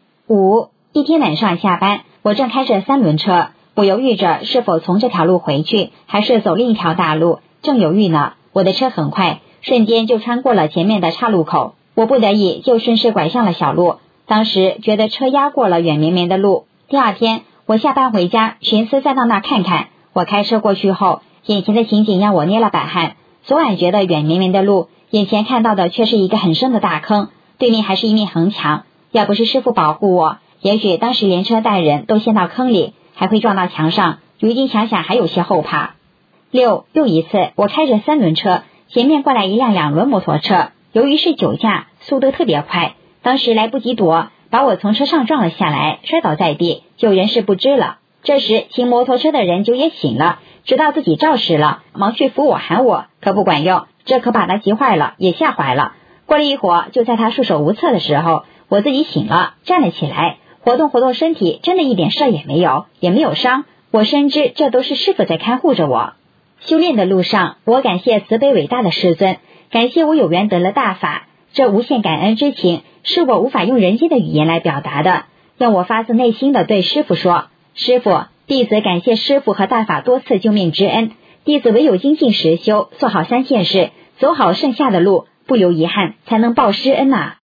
？5. 一天晚上下班，我正开着3轮车，我犹豫着是否从这条路回去，还是走另一条大路，正犹豫呢，我的车很快，瞬间就穿过了前面的岔路口，我不得已就顺势拐向了小路，当时觉得车压过了远绵绵的路。第2天，我下班回家，寻思再到那看看，我开车过去后，眼前的情景让我捏了把汗。昨晚觉得远绵绵的路，眼前看到的却是一个很深的大坑，对面还是一面横墙，要不是师父保护我，也许当时连车带人都陷到坑里，还会撞到墙上，如今想想还有些后怕。6. 又一次，我开着3轮车，前面过来一辆2轮摩托车，由于是酒驾，速度特别快，当时来不及躲，把我从车上撞了下来，摔倒在地，就人事不知了。这时骑摩托车的人就也醒了，知道自己肇事了，忙去扶我喊我，可不管用，这可把他急坏了，也吓坏了。过了一会儿，就在他束手无策的时候，我自己醒了，站了起来，活动活动身体，真的一点事也没有，也没有伤。我深知这都是师父在看护着我。修炼的路上，我感谢慈悲伟大的师尊，感谢我有缘得了大法，这无限感恩之情是我无法用人间的语言来表达的，让我发自内心的对师父说：师父，弟子感谢师父和大法多次救命之恩，弟子唯有精进实修，做好3件事，走好剩下的路，不留遗憾，才能报师恩啊。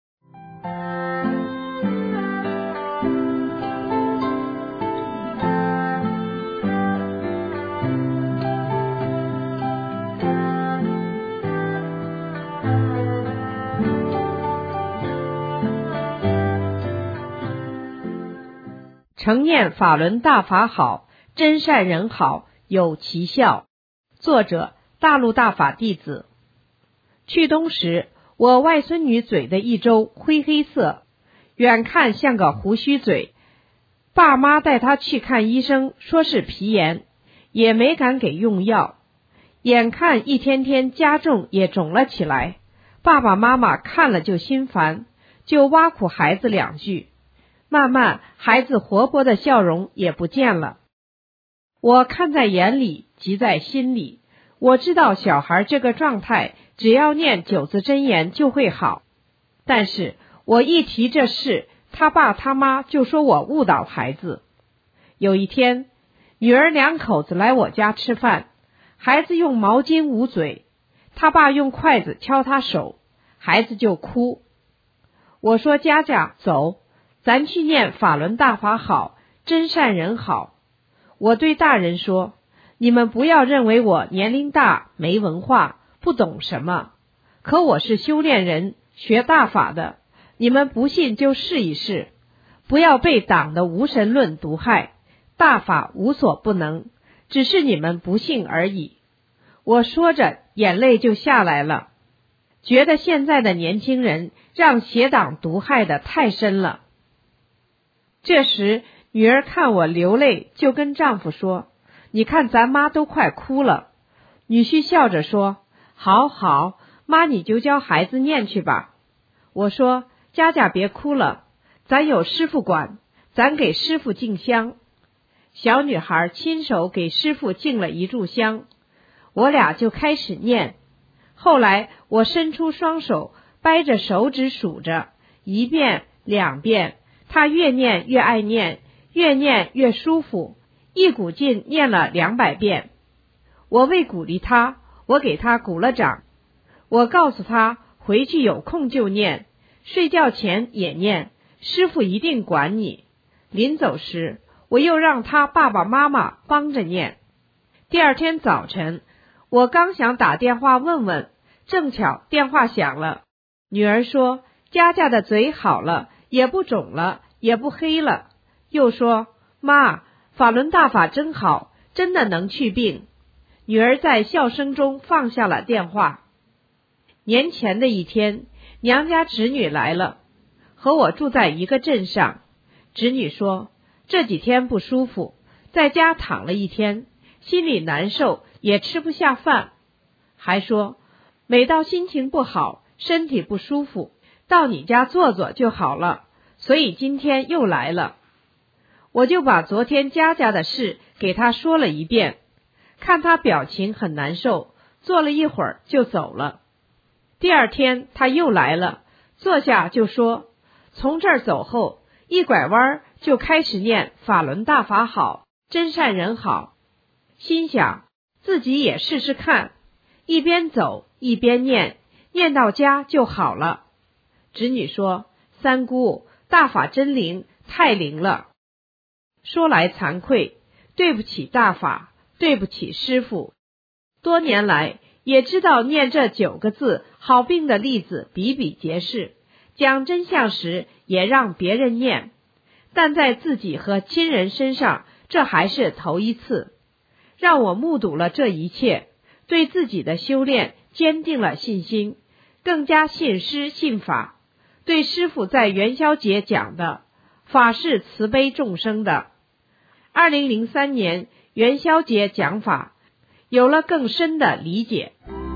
诚念法轮大法好，真善人好，有奇效。作者：大陆大法弟子。去冬时，我外孙女嘴的一周灰黑色，远看像个胡须嘴。爸妈带她去看医生，说是皮炎，也没敢给用药。眼看一天天加重，也肿了起来。爸爸妈妈看了就心烦，就挖苦孩子2句。慢慢，孩子活泼的笑容也不见了。我看在眼里，急在心里。 我知道小孩这个状态，只要念9字真言就会好。但是我一提这事，他爸他妈就说我误导孩子。有一天，女儿2口子来我家吃饭，孩子用毛巾捂嘴，他爸用筷子敲他手，孩子就哭。我说佳佳，走，咱去念法轮大法好，真善人好。我对大人说，你们不要认为我年龄大，没文化，不懂什么，可我是修炼人，学大法的，你们不信就试一试，不要被党的无神论毒害，大法无所不能，只是你们不信而已。我说着眼泪就下来了，觉得现在的年轻人让邪党毒害的太深了。这时女儿看我流泪，就跟丈夫说，你看咱妈都快哭了。女婿笑着说，好好，妈你就教孩子念去吧。我说，佳佳别哭了，咱有师傅管，咱给师傅敬香。小女孩亲手给师傅敬了1炷香，我俩就开始念。后来我伸出双手，掰着手指数着，1遍2遍，他越念越爱念，越念越舒服，一股劲念了200遍。我为鼓励他，我给他鼓了掌。我告诉他，回去有空就念，睡觉前也念，师傅一定管你。临走时，我又让他爸爸妈妈帮着念。第二天早晨，我刚想打电话问问，正巧电话响了。女儿说，佳佳的嘴好了，也不肿了，也不黑了。又说，妈，法轮大法真好，真的能去病。女儿在笑声中放下了电话。年前的一天，娘家侄女来了，和我住在一个镇上。侄女说，这几天不舒服，在家躺了1天，心里难受，也吃不下饭。还说，每到心情不好，身体不舒服，到你家坐坐就好了，所以今天又来了。我就把昨天佳佳的事给她说了一遍，看她表情很难受，坐了一会儿就走了。第二天她又来了，坐下就说，从这儿走后，一拐弯就开始念法轮大法好，真善人好。心想自己也试试看，一边走一边念，念到家就好了。侄女说，三姑，大法真灵，太灵了。说来惭愧，对不起大法，对不起师父。多年来也知道念这9个字好病的例子比比皆是，讲真相时也让别人念，但在自己和亲人身上，这还是头一次，让我目睹了这一切，对自己的修炼坚定了信心，更加信师信法。对师父在元宵节讲的法是慈悲众生的，2003年元宵节讲法有了更深的理解。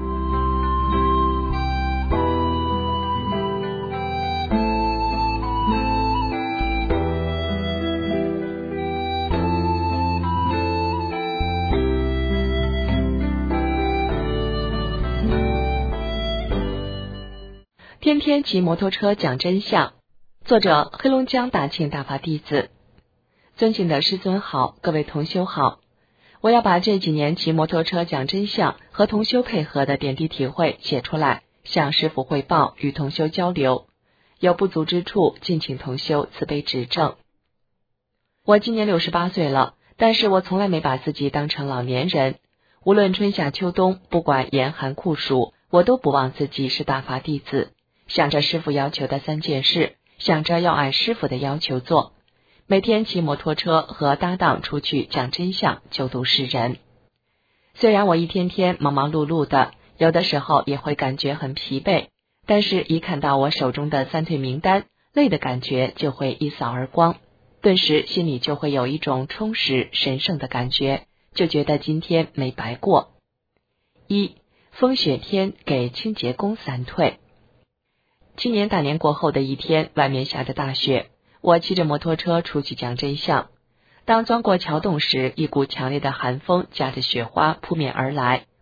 天天骑摩托车讲真相，作者黑龙江大庆大法弟子。尊敬的师尊好，各位同修好，我要把这几年骑摩托车讲真相和同修配合的点滴体会写出来，向师父汇报，与同修交流。有不足之处，敬请同修慈悲指正。我今年68岁了，但是我从来没把自己当成老年人。无论春夏秋冬，不管严寒酷暑，我都不忘自己是大法弟子，想着师父要求的3件事，想着要按师父的要求做。每天骑摩托车和搭档出去讲真相，救度世人。虽然我一天天忙忙碌碌的，有的时候也会感觉很疲惫，但是一看到我手中的3退名单，累的感觉就会一扫而光，顿时心里就会有一种充实神圣的感觉，就觉得今天没白过。1. 风雪天给清洁工3退。今年大年过后的一天，外面下着大雪，我骑着摩托车出去讲真相。当钻过桥洞时，一股强烈的寒风夹着雪花扑面而来，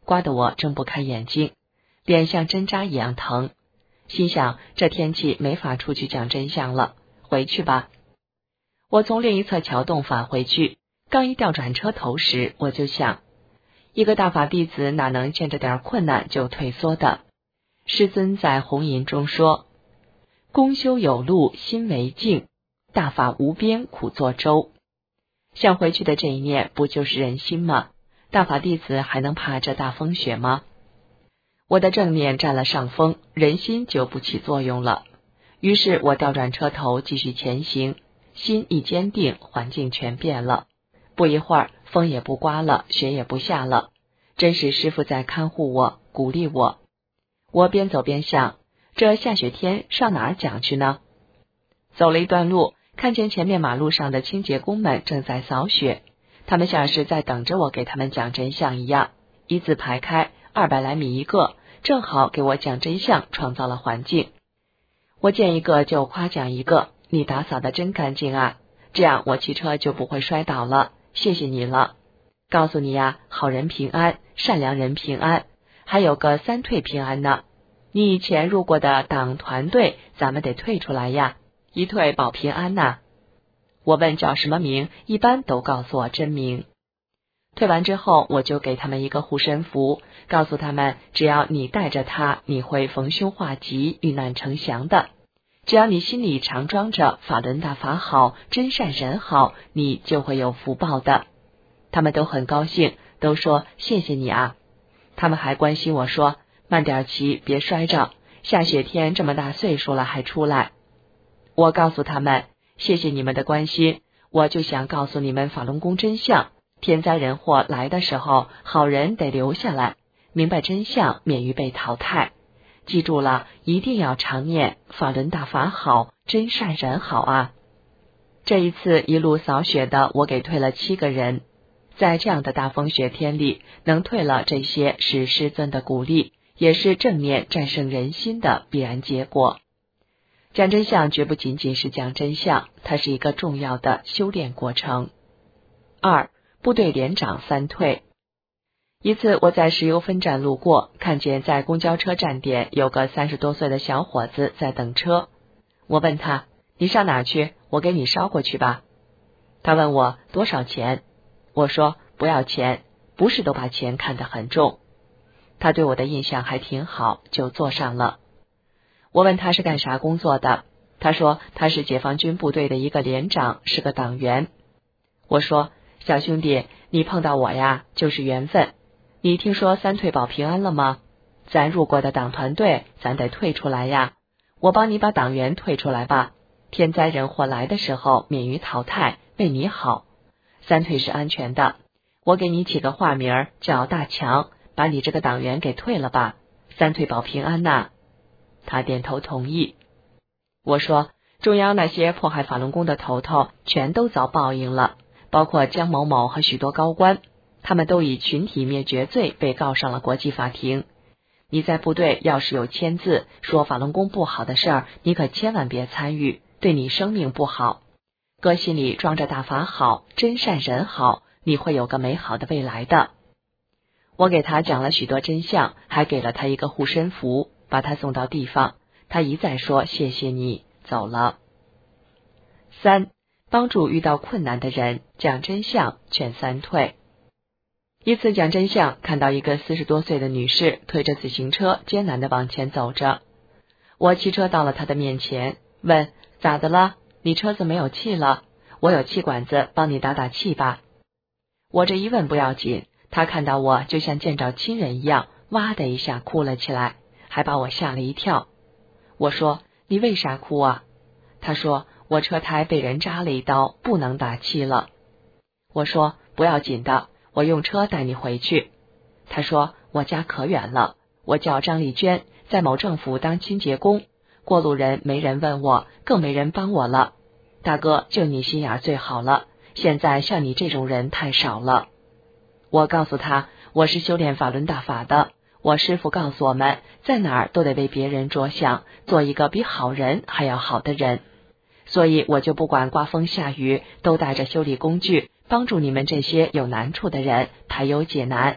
刮得我睁不开眼睛，脸像针扎一样疼。心想这天气没法出去讲真相了，回去吧。我从另一侧桥洞返回去，刚一调转车头时，我就想，一个大法弟子哪能见着点困难就退缩的？师尊在红吟中说，公修有路心为镜，大法无边苦作舟。想回去的这一念不就是人心吗？大法弟子还能怕这大风雪吗？我的正念占了上风，人心就不起作用了。于是我调转车头继续前行，心一坚定，环境全变了。不一会儿，风也不刮了，雪也不下了，真是师父在看护我，鼓励我。我边走边想，这下雪天上哪儿讲去呢？走了一段路，看见前面马路上的清洁工们正在扫雪，他们像是在等着我给他们讲真相一样，一字排开，200来米一个，正好给我讲真相创造了环境。我见一个就夸奖一个，你打扫得真干净啊，这样我骑车就不会摔倒了，谢谢你了。告诉你呀，好人平安，善良人平安，还有个3退平安呢。你以前入过的党团队，咱们得退出来呀，一退保平安呐。我问叫什么名，一般都告诉我真名。退完之后，我就给他们一个护身符，告诉他们只要你带着它，你会逢凶化吉，遇难成祥的。只要你心里常装着法轮大法好，真善人好，你就会有福报的。他们都很高兴，都说谢谢你啊。他们还关心我说，慢点骑，别摔着，下雪天这么大岁数了还出来。我告诉他们，谢谢你们的关心，我就想告诉你们法轮功真相，天灾人祸来的时候，好人得留下来，明白真相，免于被淘汰。记住了，一定要常念法轮大法好，真善人好啊。这一次一路扫雪的，我给退了7个人。在这样的大风雪天里，能退了这些是师尊的鼓励，也是正念战胜人心的必然结果。讲真相绝不仅仅是讲真相，它是一个重要的修炼过程。2. 部队连长3退。一次我在石油分站路过，看见在公交车站点有个30多岁的小伙子在等车。我问他，你上哪去？我给你捎过去吧。他问我多少钱？我说不要钱，不是都把钱看得很重。他对我的印象还挺好，就坐上了。我问他是干啥工作的，他说他是解放军部队的一个连长，是个党员。我说小兄弟，你碰到我呀，就是缘分。你听说3退保平安了吗？咱入过的党团队，咱得退出来呀。我帮你把党员退出来吧，天灾人祸来的时候免于淘汰，为你好。3退是安全的，我给你起个化名叫大强，把你这个党员给退了吧，3退保平安呐。他点头同意。我说中央那些迫害法轮功的头头全都遭报应了，包括江某某和许多高官，他们都以群体灭绝罪被告上了国际法庭。你在部队要是有签字说法轮功不好的事儿，你可千万别参与，对你生命不好。哥心里装着大法好，真善人好，你会有个美好的未来的。我给他讲了许多真相，还给了他一个护身符，把他送到地方。他一再说谢谢你，走了。3. 帮助遇到困难的人，讲真相，劝3退。一次讲真相，看到一个40多岁的女士推着自行车艰难地往前走着。我骑车到了她的面前，问咋的了？你车子没有气了？我有气管子，帮你打打气吧。我这一问不要紧，她看到我就像见着亲人一样，哇的一下哭了起来，还把我吓了一跳。我说你为啥哭啊？她说我车胎被人扎了一刀，不能打气了。我说不要紧的，我用车带你回去。她说我家可远了，我叫张丽娟，在某政府当清洁工，过路人没人问我，更没人帮我了。大哥，就你心眼最好了，现在像你这种人太少了。我告诉他，我是修炼法轮大法的，我师父告诉我们，在哪儿都得为别人着想，做一个比好人还要好的人。所以我就不管刮风下雨，都带着修理工具，帮助你们这些有难处的人排忧解难。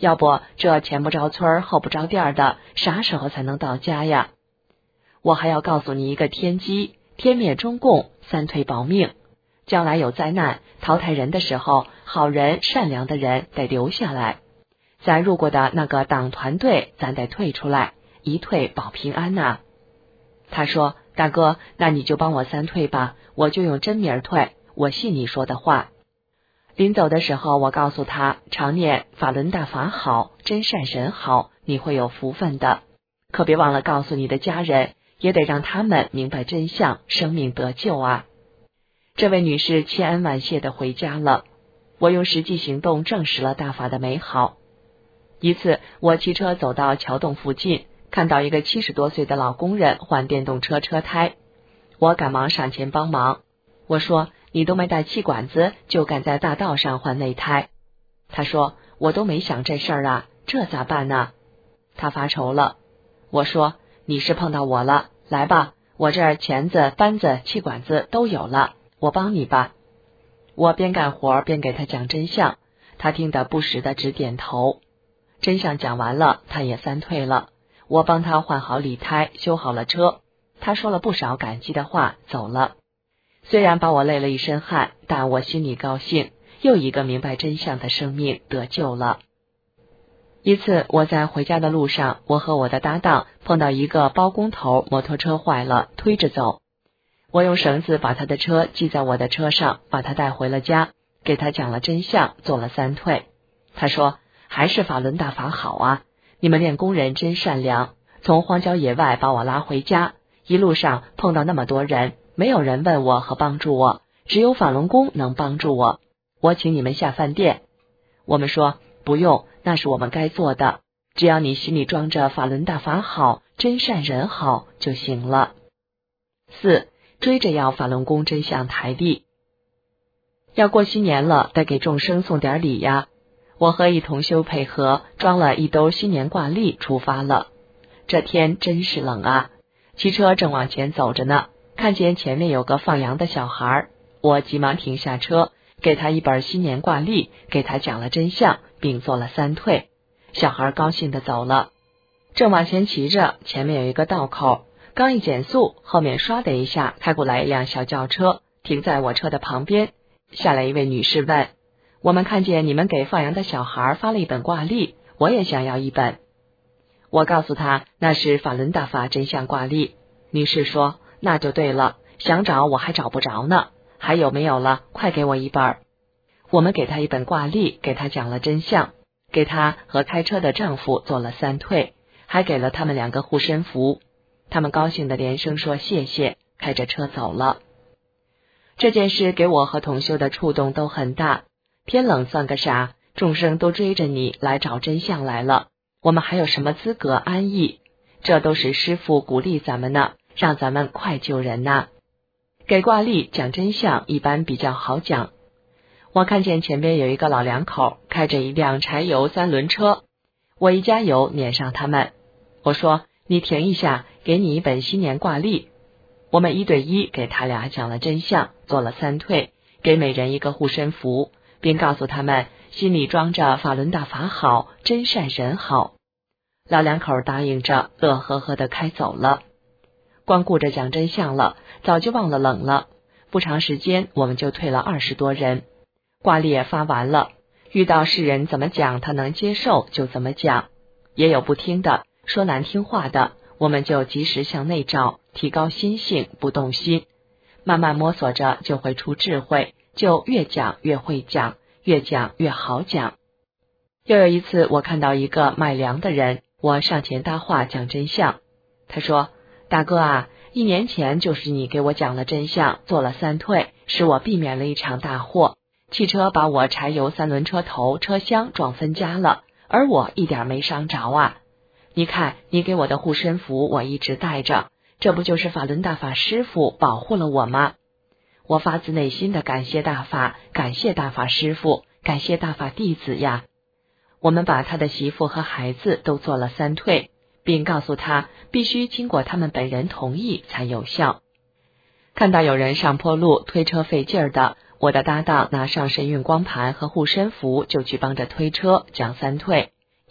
要不这前不着村后不着店的，啥时候才能到家呀？我还要告诉你一个天机，天灭中共，三退保命。将来有灾难淘汰人的时候，好人善良的人得留下来，咱入过的那个党团队咱得退出来，一退保平安呐。他说，大哥，那你就帮我三退吧，我就用真名退，我信你说的话。临走的时候，我告诉他，常念法轮大法好，真善人好，你会有福分的。可别忘了告诉你的家人，也得让他们明白真相，生命得救啊。这位女士千恩万谢地回家了。我用实际行动证实了大法的美好。一次，我骑车走到桥洞附近，看到一个70多岁的老工人换电动车车胎，我赶忙上前帮忙。我说，你都没带气管子，就敢在大道上换内胎。他说，我都没想这事儿啊，这咋办呢？他发愁了。我说，你是碰到我了，来吧，我这儿钳子、扳子、气管子都有了，我帮你吧。我边干活边给他讲真相，他听得不时的直点头。真相讲完了，他也三退了。我帮他换好里胎，修好了车，他说了不少感激的话，走了。虽然把我累了一身汗，但我心里高兴，又一个明白真相的生命得救了。一次，我在回家的路上，我和我的搭档碰到一个包工头摩托车坏了，推着走。我用绳子把他的车系在我的车上，把他带回了家，给他讲了真相，做了三退。他说，还是法轮大法好啊，你们练工人真善良，从荒郊野外把我拉回家，一路上碰到那么多人，没有人问我和帮助我，只有法轮功能帮助我，我请你们下饭店。我们说，不用，那是我们该做的，只要你心里装着法轮大法好，真善人好就行了。4. 追着要法轮功真相台历。要过新年了，得给众生送点礼呀。我和一同修配合，装了一兜新年挂历出发了。这天真是冷啊，骑车正往前走着呢，看见前面有个放羊的小孩，我急忙停下车，给他一本新年挂历，给他讲了真相，并做了三退。小孩高兴地走了。正往前骑着，前面有一个道口，刚一减速，后面唰的一下开过来一辆小轿车，停在我车的旁边。下来一位女士问，我们看见你们给放羊的小孩发了一本挂历，我也想要一本。我告诉她，那是法轮大法真相挂历。女士说，那就对了，想找我还找不着呢，还有没有了，快给我一本。我们给她一本挂历，给她讲了真相，给她和开车的丈夫做了三退，还给了他们2个护身符。他们高兴的连声说谢谢，开着车走了。这件事给我和同修的触动都很大。天冷算个啥，众生都追着你来找真相来了，我们还有什么资格安逸？这都是师父鼓励咱们呢，让咱们快救人呐。给挂历讲真相一般比较好讲。我看见前边有一个老两口开着一辆柴油3轮车，我一加油撵上他们，我说，你停一下，给你一本新年挂历。我们1对1给他俩讲了真相，做了三退，给每人一个护身符，并告诉他们心里装着法轮大法好，真善人好。老两口答应着，乐呵呵的开走了。光顾着讲真相了，早就忘了冷了。不长时间，我们就退了20多人。挂历也发完了，遇到世人怎么讲他能接受就怎么讲，也有不听的，说难听话的，我们就及时向内照，提高心性，不动心。慢慢摸索着就会出智慧，就越讲越会讲，越讲越好讲。又有一次，我看到一个卖粮的人，我上前搭话讲真相。他说，大哥啊，1年前就是你给我讲了真相，做了三退，使我避免了一场大祸。汽车把我柴油3轮车头车厢撞分家了，而我一点没伤着啊。你看，你给我的护身符我一直带着，这不就是法轮大法师父保护了我吗？我发自内心的感谢大法，感谢大法师父，感谢大法弟子呀。我们把他的媳妇和孩子都做了三退，并告诉他必须经过他们本人同意才有效。看到有人上坡路推车费劲儿的，我的搭档拿上神运光盘和护身符就去帮着推车讲三退，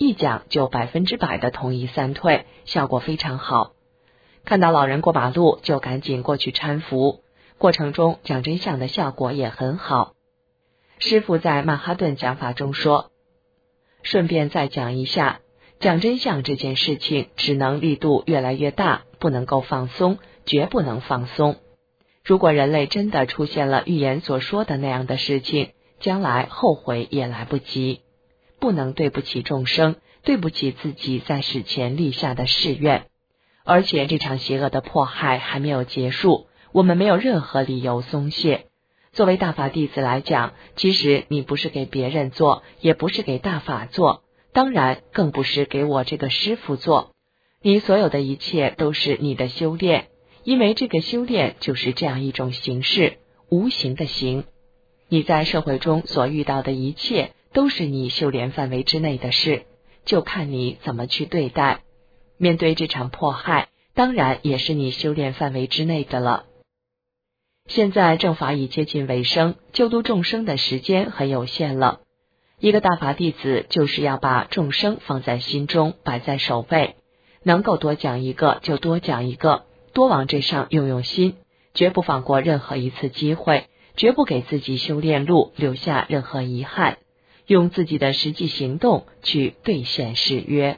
一讲就100%的同意三退，效果非常好。看到老人过马路就赶紧过去搀扶，过程中讲真相的效果也很好。师父在曼哈顿讲法中说，顺便再讲一下，讲真相这件事情只能力度越来越大，不能够放松，绝不能放松。如果人类真的出现了预言所说的那样的事情，将来后悔也来不及，不能对不起众生，对不起自己在死前立下的誓愿。而且这场邪恶的迫害还没有结束，我们没有任何理由松懈。作为大法弟子来讲，其实你不是给别人做，也不是给大法做，当然更不是给我这个师父做。你所有的一切都是你的修炼，因为这个修炼就是这样一种形式，无形的形。你在社会中所遇到的一切都是你修炼范围之内的事，就看你怎么去对待。面对这场迫害，当然也是你修炼范围之内的了。现在正法已接近尾声，救度众生的时间很有限了。一个大法弟子就是要把众生放在心中，摆在首位，能够多讲一个就多讲一个，多往这上用心，绝不放过任何一次机会，绝不给自己修炼路留下任何遗憾，用自己的实际行动去兑现誓约。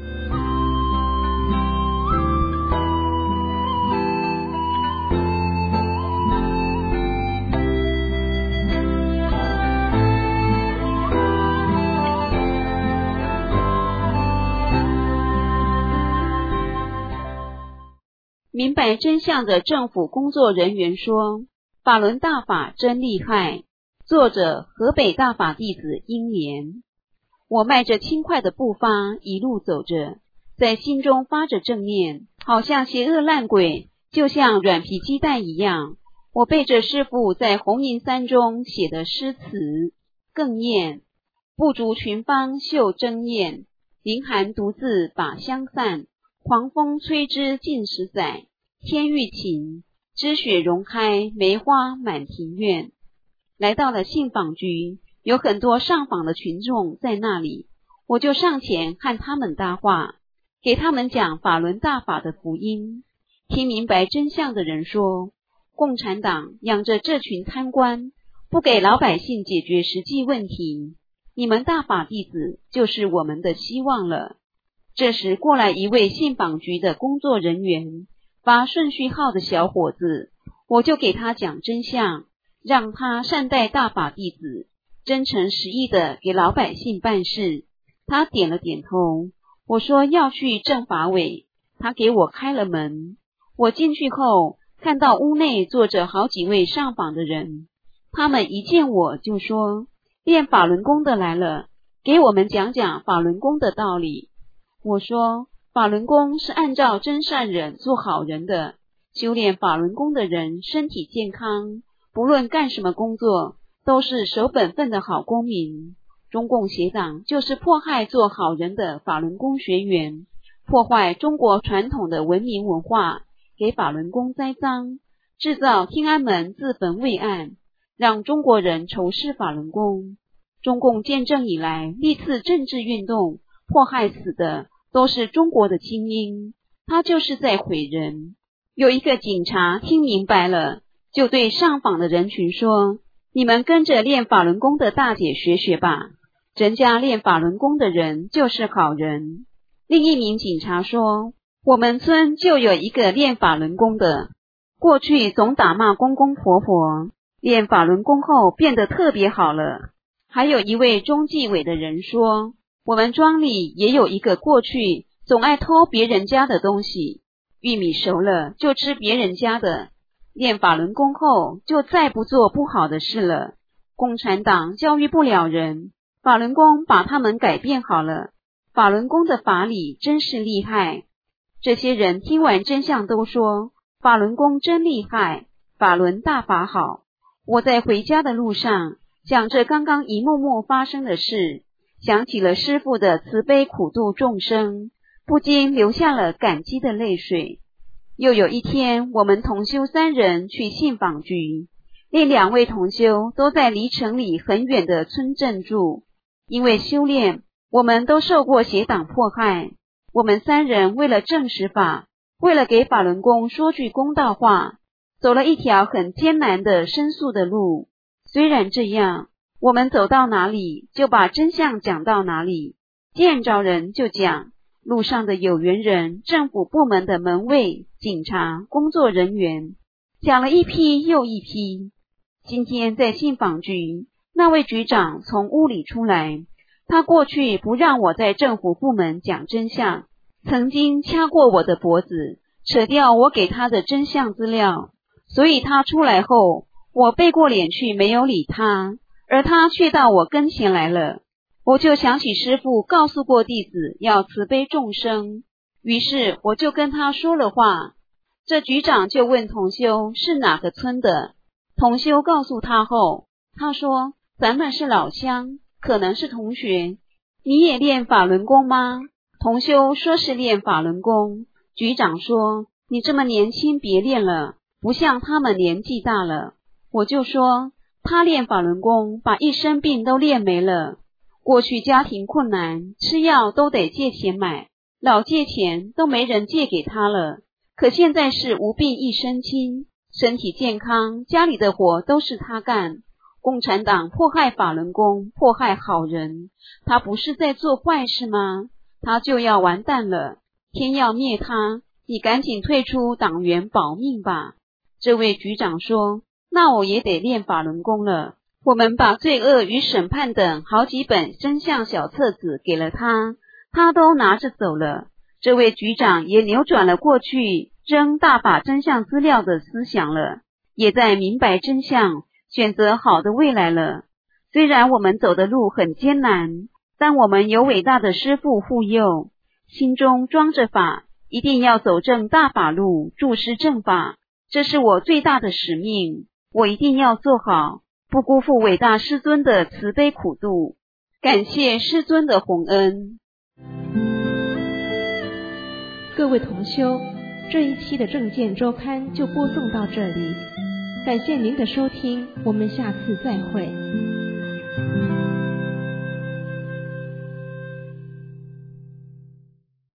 明白真相的政府工作人员说，法轮大法真厉害。作者河北大法弟子英莲。我迈着轻快的步伐一路走着，在心中发着正念，好像邪恶烂鬼，就像软皮鸡蛋一样。我背着师父在红银山中写的诗词，更念：不逐群芳秀争艳，凌寒独自把香散。狂风吹枝近10载，天欲晴，知雪融开，梅花满庭院。来到了信访局，有很多上访的群众在那里，我就上前和他们搭话，给他们讲法轮大法的福音。听明白真相的人说，共产党养着这群贪官，不给老百姓解决实际问题，你们大法弟子就是我们的希望了。这时过来一位信访局的工作人员，发顺序号的小伙子，我就给他讲真相，让他善待大法弟子，真诚实意的给老百姓办事。他点了点头，我说要去政法委，他给我开了门。我进去后，看到屋内坐着好几位上访的人，他们一见我就说，练法轮功的来了，给我们讲讲法轮功的道理。我说，法轮功是按照真善忍做好人的，修炼法轮功的人身体健康，不论干什么工作，都是守本分的好公民。中共邪党就是迫害做好人的法轮功学员，破坏中国传统的文明文化，给法轮功栽赃，制造天安门自焚未案，让中国人仇视法轮功。中共建政以来历次政治运动，迫害死的都是中国的精英，他就是在毁人。有一个警察听明白了，就对上访的人群说，你们跟着练法轮功的大姐学学吧，人家练法轮功的人就是好人。另一名警察说，我们村就有一个练法轮功的，过去总打骂公公婆婆，练法轮功后变得特别好了。还有一位中纪委的人说，我们庄里也有一个过去总爱偷别人家的东西，玉米熟了就吃别人家的，练法轮功后就再不做不好的事了。共产党教育不了人，法轮功把他们改变好了，法轮功的法理真是厉害。这些人听完真相都说，法轮功真厉害，法轮大法好。我在回家的路上想着刚刚一幕幕发生的事，想起了师父的慈悲苦度众生，不禁流下了感激的泪水。又有一天，我们同修3人去信访局，另2位同修都在离城里很远的村镇住，因为修炼我们都受过邪党迫害。我们3人为了正实法，为了给法轮功说句公道话，走了一条很艰难的申诉的路。虽然这样，我们走到哪里就把真相讲到哪里，见着人就讲，路上的有缘人、政府部门的门卫、警察、工作人员，讲了一批又一批。今天在信访局，那位局长从屋里出来，他过去不让我在政府部门讲真相，曾经掐过我的脖子，扯掉我给他的真相资料，所以他出来后，我背过脸去没有理他，而他却到我跟前来了。我就想起师父告诉过弟子要慈悲众生，于是我就跟他说了话。这局长就问同修是哪个村的，同修告诉他后，他说咱们是老乡，可能是同学。你也练法轮功吗？同修说是练法轮功。局长说你这么年轻别练了，不像他们年纪大了。我就说他练法轮功把一身病都练没了，过去家庭困难，吃药都得借钱买，老借钱都没人借给他了，可现在是无病一身轻，身体健康，家里的活都是他干。共产党迫害法轮功，迫害好人，他不是在做坏事吗？他就要完蛋了，天要灭他，你赶紧退出党员保命吧。这位局长说，那我也得练法轮功了。我们把罪恶与审判等好几本真相小册子给了他，他都拿着走了。这位局长也扭转了过去扔大法真相资料的思想了，也在明白真相，选择好的未来了。虽然我们走的路很艰难，但我们有伟大的师父护佑，心中装着法，一定要走正大法路，注释正法，这是我最大的使命，我一定要做好，不辜负伟大师尊的慈悲苦度。感谢师尊的洪恩。 各位同修，这一期的正见周刊就播送到这里，感谢您的收听，我们下次再会。